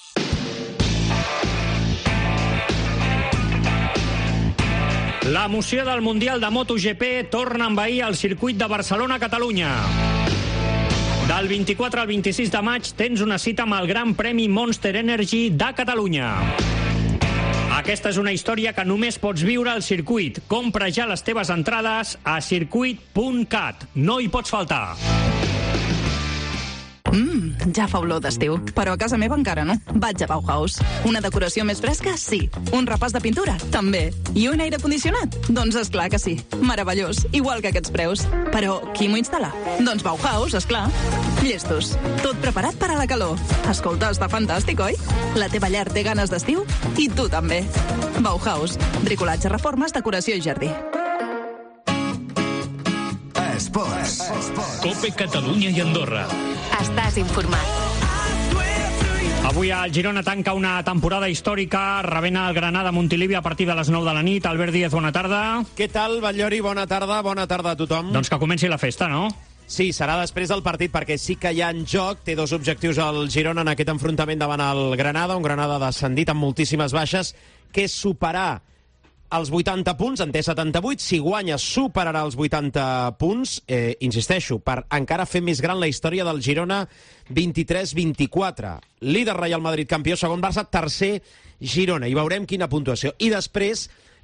L'emoció del Mundial de MotoGP torna a envair el circuit de Barcelona-Catalunya. Del 24 al 26 de maig tens una cita amb el Gran Premi Monster Energy de Catalunya. Aquesta és una història que només pots viure al circuit. Compra ja les teves entrades a circuit.cat. No hi pots faltar. Ja fa olor d'estiu, però a casa meva encara no. Vaig a Bauhaus. Una decoració més fresca? Sí. Un repàs de pintura? També. I un aire condicionat? Doncs esclar que sí. Meravellós, igual que aquests preus. Però qui m'ho instal·la? Doncs Bauhaus, esclar. Llestos. Tot preparat per a la calor. Escolta, està fantàstic, oi? La teva llar té ganes d'estiu? I tu també. Bauhaus. Bricolatge, reformes, decoració i jardí. Esports. Cope Catalunya i Andorra. Estàs informat. Avui el Girona tanca una temporada històrica, rebent el Granada a Montilivi a partir de les 9 de la nit. Albert Díez, bona tarda. Què tal, Batllori? Bona tarda a tothom. Doncs que comenci la festa, no? Sí, serà després del partit, perquè sí que hi ha en joc. Té dos objectius al Girona en aquest enfrontament davant el Granada, un Granada descendit amb moltíssimes baixes, que és superar els 80 punts, en té 78, si guanya superarà els 80 punts, insisteixo, per encara fer més gran la història del Girona 23-24. Líder Real Madrid, campió, segon Barça, tercer Girona, i veurem quina puntuació. I després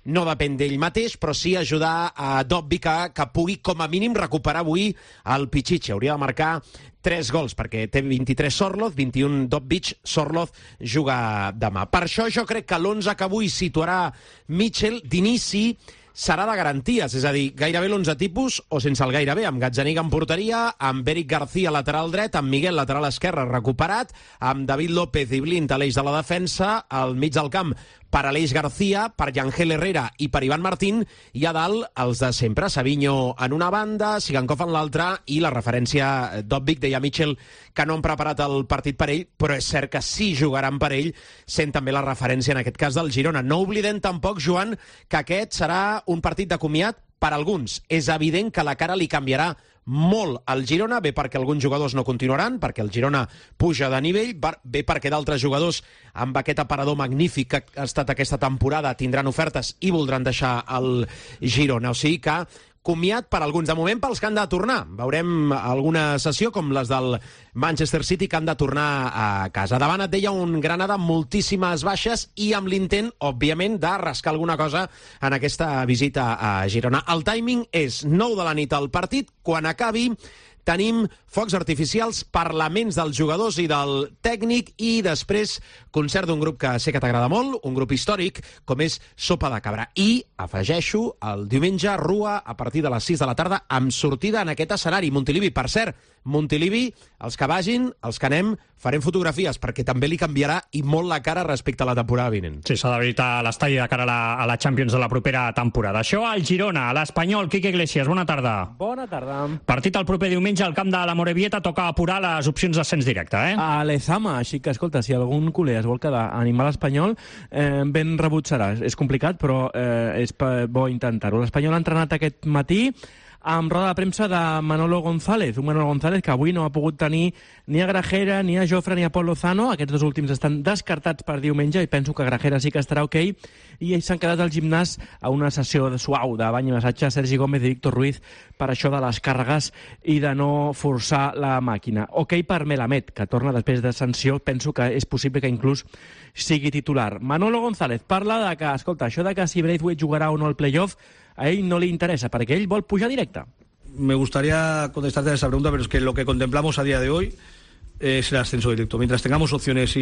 no depèn d'ell mateix, però sí ajudar a Dobbik que pugui com a mínim recuperar avui el Pichichi. Hauria de marcar 3 gols, perquè té 23 Sorloth, 21 Dobbik, Sorloth juga demà. Per això jo crec que l'11 que avui situarà Mitchell d'inici serà de garanties, és a dir, gairebé l'11 tipus o sense el gairebé, amb Gazzaniga en porteria, amb Eric García lateral dret, amb Miguel lateral esquerre recuperat, amb David López i Blind a l'eix de la defensa, al mig del camp per Aleix García, per Yangel Herrera i per Ivan Martín, i a dalt els de sempre, Savinho en una banda, Sigankov en l'altra, i la referència Dobbik, deia Mitchell que no han preparat el partit per ell, però és cert que sí jugaran per ell, sent també la referència en aquest cas del Girona. No oblidem tampoc, Joan, que aquest serà un partit de comiat per alguns. És evident que la cara li canviarà molt al Girona, bé perquè alguns jugadors no continuaran, perquè el Girona puja de nivell, bé perquè d'altres jugadors amb aquest aparador magnífic que ha estat aquesta temporada tindran ofertes i voldran deixar el Girona. O sigui que comiat per alguns. De moment, pels que han de tornar. Veurem alguna sessió com les del Manchester City que han de tornar a casa. Davant et deia un Granada amb moltíssimes baixes i amb l'intent, òbviament, de rascar alguna cosa en aquesta visita a Girona. El timing és 9 de la nit al partit. Quan acabi, tenim focs artificials, parlaments dels jugadors i del tècnic i després concert d'un grup que sé que t'agrada molt, un grup històric com és Sopa de Cabra. I afegeixo el diumenge Rua a partir de les 6 de la tarda amb sortida en aquest escenari. Montilivi, per cert, Montilivi, els que vagin, els que anem, farem fotografies perquè també li canviarà i molt la cara respecte a la temporada vinent. Sí, s'ha d'habilitar l'estadi de cara a la Champions de la propera temporada. Això al Girona, a l'Espanyol. Quique Iglesias, bona tarda. Bona tarda. Partit el proper diumenge al camp de la Morevieta, toca apurar les opcions d'ascens directe, A l'Ezama, així que, escolta, si algun culer es vol quedar a animar l'Espanyol, ben rebut serà. És complicat, però és bo intentar-ho. L'Espanyol ha entrenat aquest matí amb roda de premsa de Manolo González, un Manolo González que avui no ha pogut tenir ni a Grajera, ni a Jofre, ni a Pol Lozano. Aquests dos últims estan descartats per diumenge i penso que Grajera sí que estarà ok, i ells s'han quedat al gimnàs a una sessió suau de bany i massatge Sergi Gómez i Víctor Ruiz per això de les càrregues i de no forçar la màquina. Ok per Melamed, que torna després de sanció, penso que és possible que inclús sigui titular. Manolo González parla de que, escolta, això de que si Braithwaite jugarà o no al playoff a ell no li interesa, perquè ell vol pujar directe. Me gustaría contestarte a esa pregunta, pero es que lo que contemplamos a día de hoy es el ascenso directo. Mientras tengamos opciones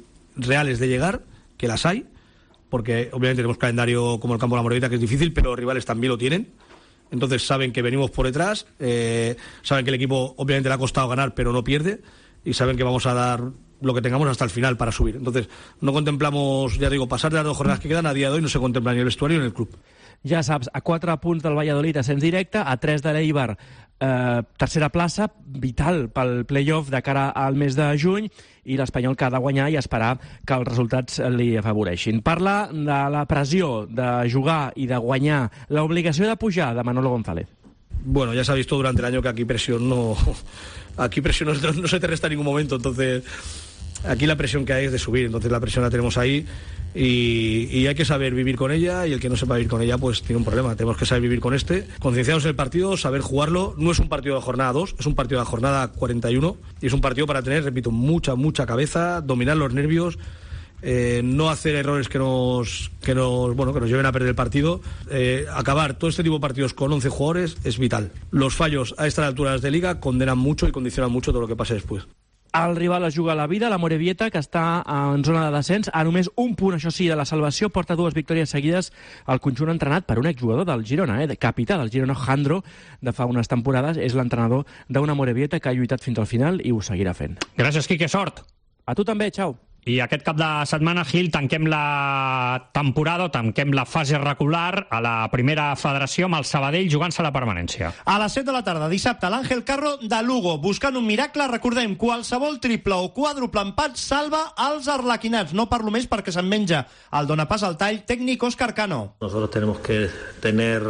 reales de llegar, que las hay, porque obviamente tenemos calendario como el campo de la Morevieta, que es difícil, pero los rivales también lo tienen. Entonces saben que venimos por detrás, saben que el equipo obviamente le ha costado ganar, pero no pierde, y saben que vamos a dar lo que tengamos hasta el final para subir. Entonces no contemplamos, ya digo, pasar de las 2 jornadas que quedan a día de hoy, no se contempla ni el vestuario ni en el club. Ja saps, a 4 punts del Valladolid ascens directe, a 3 de l'Eibar tercera plaça, vital pel play-off de cara al mes de juny, i l'Espanyol que ha de guanyar i esperar que els resultats li afavoreixin. Parla de la pressió de jugar i de guanyar, l'obligació de pujar de Manolo González. Bueno, ya se ha visto durante el año que aquí presión no se te resta en ningún momento, entonces aquí la presión que hay es de subir, entonces la presión la tenemos ahí y hay que saber vivir con ella, y el que no sepa vivir con ella pues tiene un problema. Tenemos que saber vivir con concienciados en el partido, saber jugarlo. No es un partido de jornada 2, es un partido de jornada 41 y es un partido para tener, repito, mucha cabeza, dominar los nervios, no hacer errores que nos lleven a perder el partido. Acabar todo este tipo de partidos con 11 jugadores es vital. Los fallos a estas alturas de liga condenan mucho y condicionan mucho todo lo que pase después. El rival es juga a la vida, la Morevieta, que està en zona de descens, a només un punt, això sí, de la salvació, porta 2 victòries seguides al conjunt entrenat per un exjugador del Girona, capità del Girona, Jandro, de fa unes temporades, és l'entrenador d'una Morevieta que ha lluitat fins al final i ho seguirà fent. Gràcies, Quique, sort. A tu també, xau. I aquest cap de setmana, Gil, tanquem la temporada, tanquem la fase regular a la primera federació amb el Sabadell jugant-se la permanència. A les 7 de la tarda, dissabte, l'Àngel Carro de Lugo, buscant un miracle. Recordem, qualsevol triple o quàdruple empat salva els arlequinats. No parlo més perquè se'n menja el donapàs al tall tècnic Òscar Cano. Nosotros tenemos que tener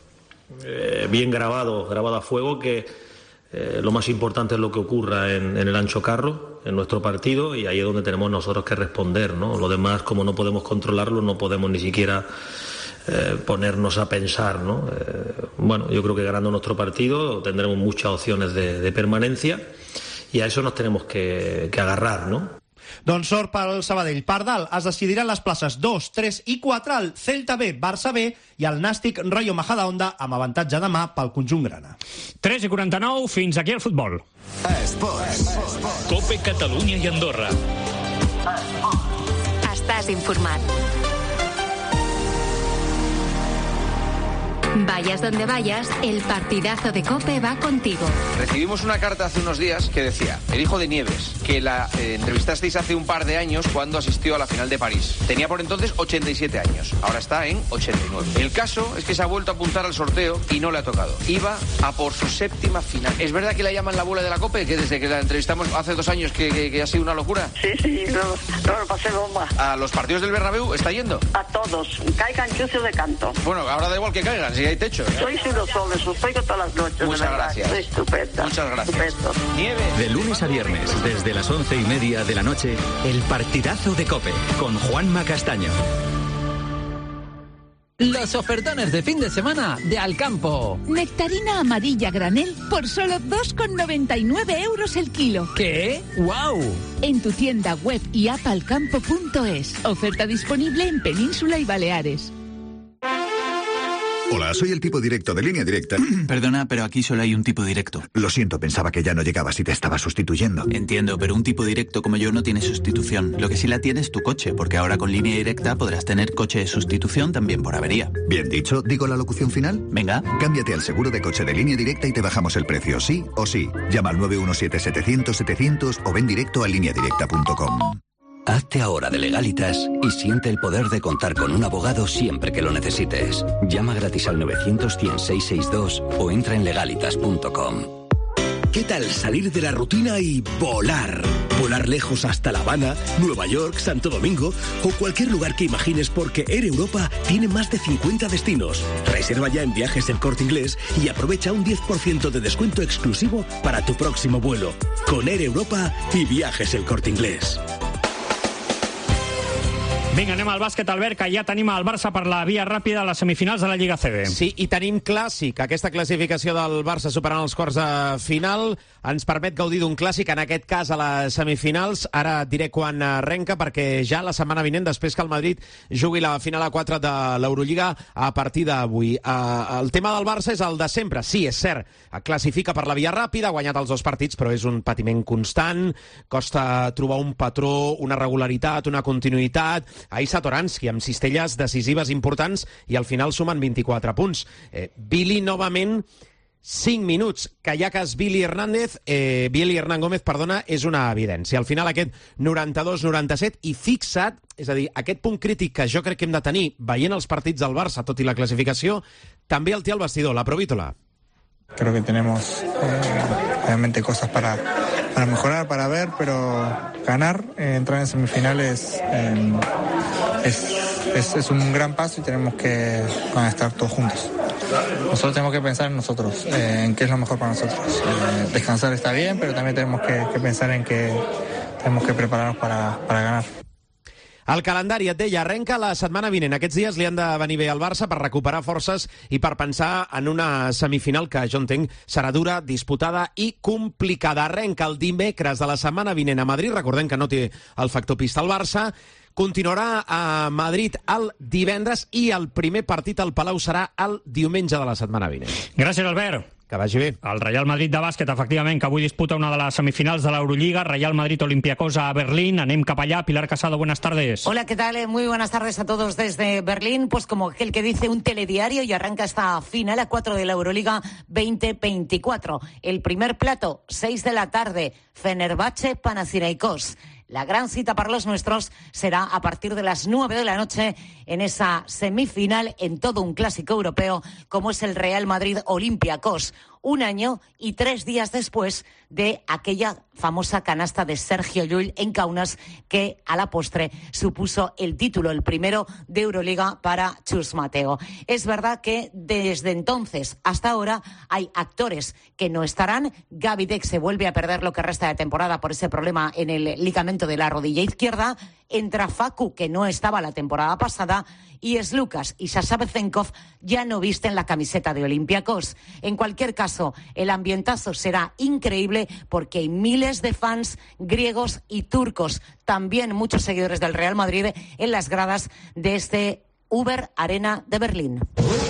bien grabado a fuego que lo más importante es lo que ocurra en el Ancho Carro, en nuestro partido, y ahí es donde tenemos nosotros que responder, ¿no? Lo demás, como no podemos controlarlo, no podemos ni siquiera ponernos a pensar, ¿no? Bueno, yo creo que ganando nuestro partido tendremos muchas opciones de permanencia, y a eso nos tenemos que agarrar, ¿no? Doncs sort pel Sabadell. Per dalt es decidiran les places 2, 3 i 4 al Celta B, Barça B i el Nàstic Rayo Majadahonda amb avantatge de mà pel conjunt grana. 3:49, fins aquí el futbol. Cope Catalunya i Andorra. Estàs informat. Vayas donde vayas, el partidazo de COPE va contigo. Recibimos una carta hace unos días que decía: el hijo de Nieves, que la entrevistasteis hace un par de años cuando asistió a la final de París. Tenía por entonces 87 años, ahora está en 89. El caso es que se ha vuelto a apuntar al sorteo y no le ha tocado. Iba a por su 7ª final. ¿Es verdad que la llaman la abuela de la COPE? Que desde que la entrevistamos hace 2 años que ha sido una locura. Sí, no lo pasé bomba. ¿A los partidos del Bernabéu está yendo? A todos, caigan chucio de canto. Bueno, ahora da igual que caigan, si hay techo. Sois unos soles, os oigo todas las noches. Muchas gracias. Soy estupenda. Muchas gracias. Estupendo. Nieve. De lunes a viernes, desde las 11:30 de la noche, el partidazo de COPE, con Juanma Castaño. Los ofertones de fin de semana de Alcampo. Nectarina amarilla granel por solo 2,99 € el kilo. ¿Qué? ¡Guau! En tu tienda web y app alcampo.es. Oferta disponible en Península y Baleares. Hola, soy el tipo directo de Línea Directa. Perdona, pero aquí solo hay un tipo directo. Lo siento, pensaba que ya no llegabas y te estaba sustituyendo. Entiendo, pero un tipo directo como yo no tiene sustitución. Lo que sí la tiene es tu coche, porque ahora con Línea Directa podrás tener coche de sustitución también por avería. Bien dicho, ¿digo la locución final? Venga. Cámbiate al seguro de coche de Línea Directa y te bajamos el precio, sí o sí. Llama al 917-700-700 o ven directo a lineadirecta.com. Hazte ahora de Legalitas y siente el poder de contar con un abogado siempre que lo necesites. Llama gratis al 900-100-662 o entra en legalitas.com. ¿Qué tal salir de la rutina y volar? Volar lejos hasta La Habana, Nueva York, Santo Domingo o cualquier lugar que imagines, porque Air Europa tiene más de 50 destinos. Reserva ya en Viajes El Corte Inglés y aprovecha un 10% de descuento exclusivo para tu próximo vuelo. Con Air Europa y Viajes El Corte Inglés. Vinga, anem al bàsquet, Albert, que ja tenim el Barça per la via ràpida a les semifinals de la Lliga CB. Sí, i tenim clàssic. Aquesta classificació del Barça superant els quarts de final ens permet gaudir d'un clàssic, en aquest cas a les semifinals. Ara et diré quan arrenca, perquè ja la setmana vinent, després que el Madrid jugui la final a 4 de l'Eurolliga a partir d'avui. El tema del Barça és el de sempre. Sí, és cert, classifica per la via ràpida, ha guanyat els 2 partits, però és un patiment constant, costa trobar un patró, una regularitat, una continuïtat. Ahir Satoransky, amb cistelles decisives importants, i al final sumen 24 punts. Billy, novament, 5 minuts. Callacas, Billy Hernán Gómez, és una evidència. Al final aquest 92-97, i fixa't, és a dir, aquest punt crític que jo crec que hem de tenir veient els partits del Barça, tot i la classificació, també el té al vestidor, la Provítola. Creo que tenemos realmente cosas para mejorar, para ver, pero ganar, entrar en semifinales es un gran paso y tenemos que estar todos juntos. Nosotros tenemos que pensar en nosotros, en qué es lo mejor para nosotros. Descansar está bien, pero también tenemos que pensar en que tenemos que prepararnos para ganar. El calendari, et deia, arrenca la setmana vinent. Aquests dies li han de venir bé al Barça per recuperar forces i per pensar en una semifinal que jo entenc serà dura, disputada i complicada. Arrenca el dimecres de la setmana vinent a Madrid. Recordem que no té el factor pista al Barça. Continuarà a Madrid el divendres i el primer partit al Palau serà el diumenge de la setmana vinent. Gràcies, Albert. Que vagi bé. El Real Madrid de bàsquet, efectivament, que avui disputa una de les semifinals de l'Eurolliga, Real Madrid-Olympiacos a Berlín. Anem cap allá. Pilar Casado, buenas tardes. Hola, ¿qué tal? Muy buenas tardes a todos desde Berlín. Pues como aquel que dice un telediario, y arranca esta final a 4 de la Euroliga 2024. El primer plato, 6 de la tarde, Fenerbahce-Panathinaikos. La gran cita para los nuestros será a partir de las 9 de la noche en esa semifinal en todo un clásico europeo como es el Real Madrid-Olympiacos. 1 año y 3 días después de aquella famosa canasta de Sergio Llull en Kaunas, que a la postre supuso el título, el primero de Euroliga para Chus Mateo. Es verdad que desde entonces hasta ahora hay actores que no estarán. Gavidec se vuelve a perder lo que resta de temporada por ese problema en el ligamento de la rodilla izquierda. entra Facu, que no estaba la temporada pasada, y Slukas y Sasha Bezenkov ya no visten la camiseta de Olympiacos. En cualquier caso, el ambientazo será increíble porque hay miles de fans griegos y turcos, también muchos seguidores del Real Madrid, en las gradas de este Uber Arena de Berlín.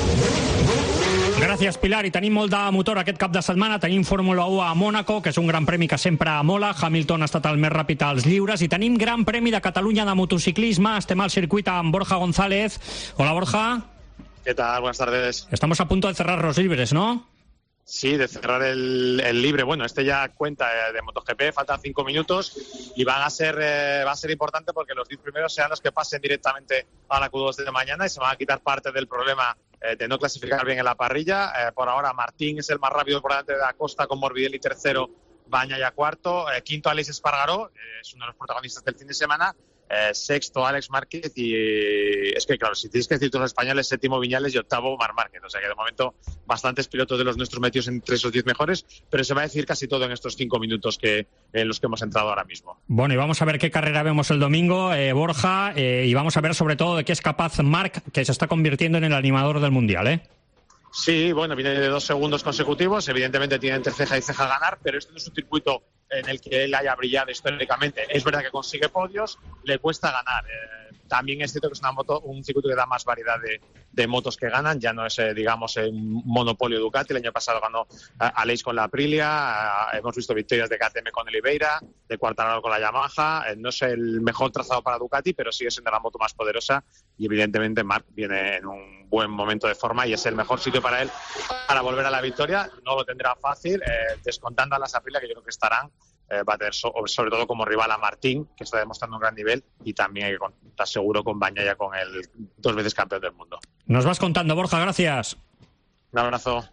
Gràcies, Pilar. I tenim molt de motor aquest cap de setmana. Tenim Fórmula 1 a Mònaco, que és un gran premi que sempre mola. Hamilton ha estat el més ràpid als lliures. I tenim Gran Premi de Catalunya de motociclisme. Estem al circuit amb Borja González. Hola, Borja. ¿Qué tal? Buenas tardes. Estamos a punto de cerrar los libres, ¿no? Sí, de cerrar el libre. Bueno, este ya cuenta de MotoGP, faltan 5 minutos y va a ser importante porque los 10 primeros serán los que pasen directamente a la Q2 de mañana y se van a quitar parte del problema de no clasificar bien en la parrilla. Por ahora Martín es el más rápido por delante de Acosta, con Morbidelli tercero, Bagnaia cuarto, quinto Alex Espargaró, es uno de los protagonistas del fin de semana. Sexto Alex Márquez y es que claro, si tienes que decir todos los españoles, séptimo Viñales y octavo Marc Márquez, o sea que de momento bastantes pilotos de los nuestros metidos entre esos 10 mejores, pero se va a decir casi todo en estos 5 minutos en los que hemos entrado ahora mismo. Bueno, y vamos a ver qué carrera vemos el domingo, Borja, y vamos a ver sobre todo de qué es capaz Marc, que se está convirtiendo en el animador del Mundial, Sí, bueno, viene de 2 segundos consecutivos, evidentemente tiene entre ceja y ceja ganar, pero este no es un circuito en el que él haya brillado históricamente. Es verdad que consigue podios, le cuesta ganar. También es cierto que es un circuito que da más variedad de motos que ganan, ya no es, digamos, un monopolio Ducati. El año pasado ganó Aleix con la Aprilia, hemos visto victorias de KTM con Oliveira, de Quartararo con la Yamaha. No es el mejor trazado para Ducati, pero sigue siendo la moto más poderosa y evidentemente Marc viene en un buen momento de forma y es el mejor sitio para él para volver a la victoria. No lo tendrá fácil, descontando a las Aprilia, que yo creo que estarán. Va a tener sobre todo como rival a Martín, que está demostrando un gran nivel, y también hay que contar seguro con Bagnaia, con el 2 veces campeón del mundo. Nos vas contando, Borja, gracias. Un abrazo.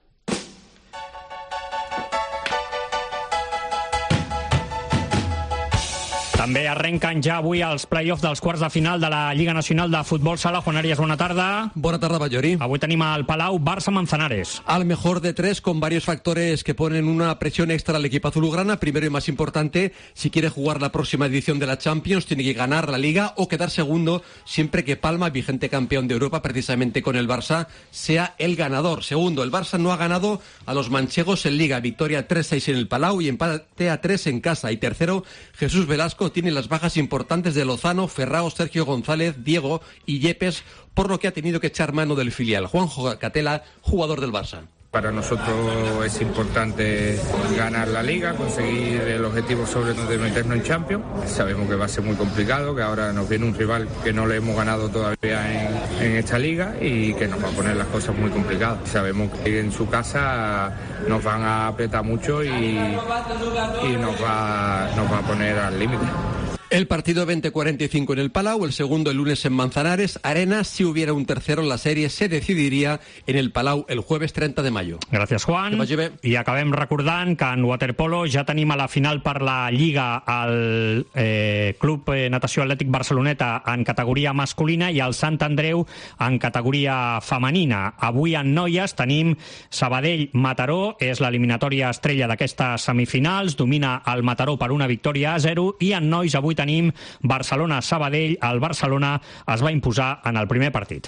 També arrenquen ja avui els play-offs dels quarts de final de la Lliga Nacional de Futbol Sala. Juan Arias, buena tarde. Buena tarde, Ballori. Avui tenim al Palau Barça-Manzanares. Al mejor de 3, con varios factores que ponen una presión extra al equipo azulgrana. Primero y más importante, si quiere jugar la próxima edición de la Champions, tiene que ganar la Liga o quedar segundo, siempre que Palma, vigente campeón de Europa, precisamente con el Barça, sea el ganador. Segundo, el Barça no ha ganado a los manchegos en Liga. Victoria 3-6 en el Palau y empate a 3 en casa. Y tercero, Jesús Velasco tiene las bajas importantes de Lozano, Ferrao, Sergio González, Diego y Yepes, por lo que ha tenido que echar mano del filial. Juanjo Catela, jugador del Barça. Para nosotros es importante ganar la Liga, conseguir el objetivo sobre todo de meternos en Champions. Sabemos que va a ser muy complicado, que ahora nos viene un rival que no le hemos ganado todavía en esta Liga y que nos va a poner las cosas muy complicadas. Sabemos que en su casa nos van a apretar mucho y nos va a poner al límite. El partido 20-45 en el Palau, el segundo el lunes en Manzanares. Arena, si hubiera un tercero en la serie, se decidiria en el Palau el jueves 30 de mayo. Gràcies, Juan. I acabem recordant que en waterpolo ja tenim a la final per la Lliga el Club Natació Atlètic Barceloneta en categoria masculina i el Sant Andreu en categoria femenina. Avui en noies tenim Sabadell-Mataró, és l'eliminatòria estrella d'aquestes semifinals, domina el Mataró per una victòria a 0, i en nois avui tenim Barcelona-Sabadell. El Barcelona es va imposar en el primer partit.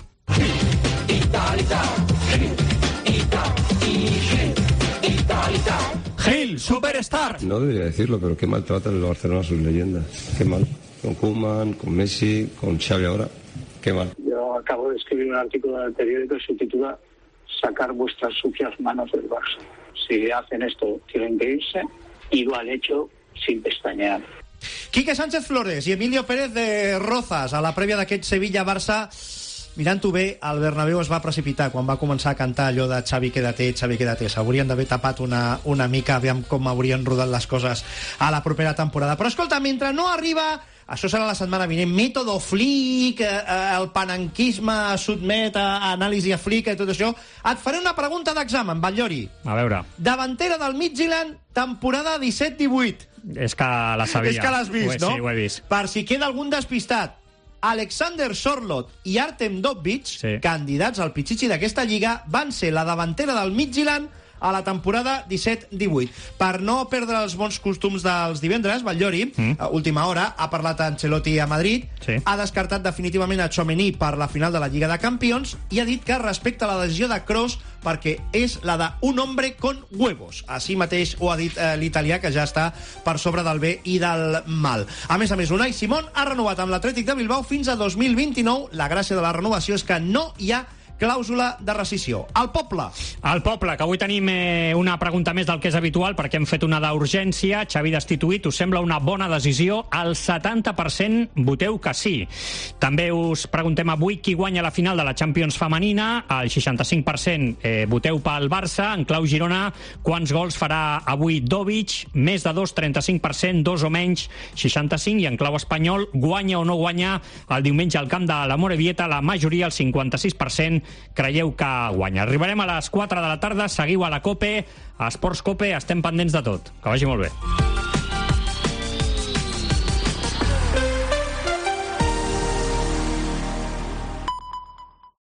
Gil, Superstar. No debería decirlo, pero qué mal tratan el Barcelona a sus leyendas. Qué mal. Con Koeman, con Messi, con Xavi ahora. Qué mal. Yo acabo de escribir un artículo en el periódico que se titula Sacar vuestras sucias manos del Barça. Si hacen esto, tienen que irse, y lo han hecho sin pestañear. Quique Sánchez Flores i Emilio Pérez de Rozas a la prèvia d'aquest Sevilla-Barça. Mirant-ho bé, el Bernabéu es va precipitar quan va començar a cantar allò de Xavi, quédate, Xavi, quédate. S'haurien d'haver tapat una mica, aviam com haurien rodat les coses a la propera temporada. Però escolta, mentre no arriba, això serà la setmana vinent, mètode Flick, el panenquisme sotmet a anàlisi a Flick i tot això, et faré una pregunta d'examen, Batllori. A veure. Davantera del Midtjylland, temporada 17-18. És que la sabia. És que l'has vist, no? Sí, ho he vist. Per si queda algun despistat, Alexander Sorloth i Artem Dovbyk, candidats al Pichichi d'aquesta lliga, van ser la davantera del Midtjylland a la temporada 17-18. Per no perdre els bons costums dels divendres, Batllori, a última hora, ha parlat a Ancelotti a Madrid, ha descartat definitivament a Tchouaméni per la final de la Lliga de Campions i ha dit que respecta la decisió de Kroos perquè és la d'un hombre con huevos. Així mateix ho ha dit l'italià, que ja està per sobre del bé i del mal. A més, Unai Simón ha renovat amb l'Atlètic de Bilbao fins a 2029. La gràcia de la renovació és que no hi ha clàusula de rescissió. El poble. El poble, que avui tenim una pregunta més del que és habitual, perquè hem fet una d'urgència. Xavi destituït, us sembla una bona decisió? El 70% voteu que sí. També us preguntem avui qui guanya la final de la Champions femenina. El 65% voteu pel Barça. En clau Girona, quants gols farà avui Dovic? Més de 2, 35%, 2 o menys, 65%. I en clau espanyol, guanya o no guanya el diumenge al camp de la Morevieta? La majoria, el 56%, creieu que guanya. Arribarem a les 4 de la tarda, seguiu a la COPE, a Esports COPE, estem pendents de tot. Que vagi molt bé.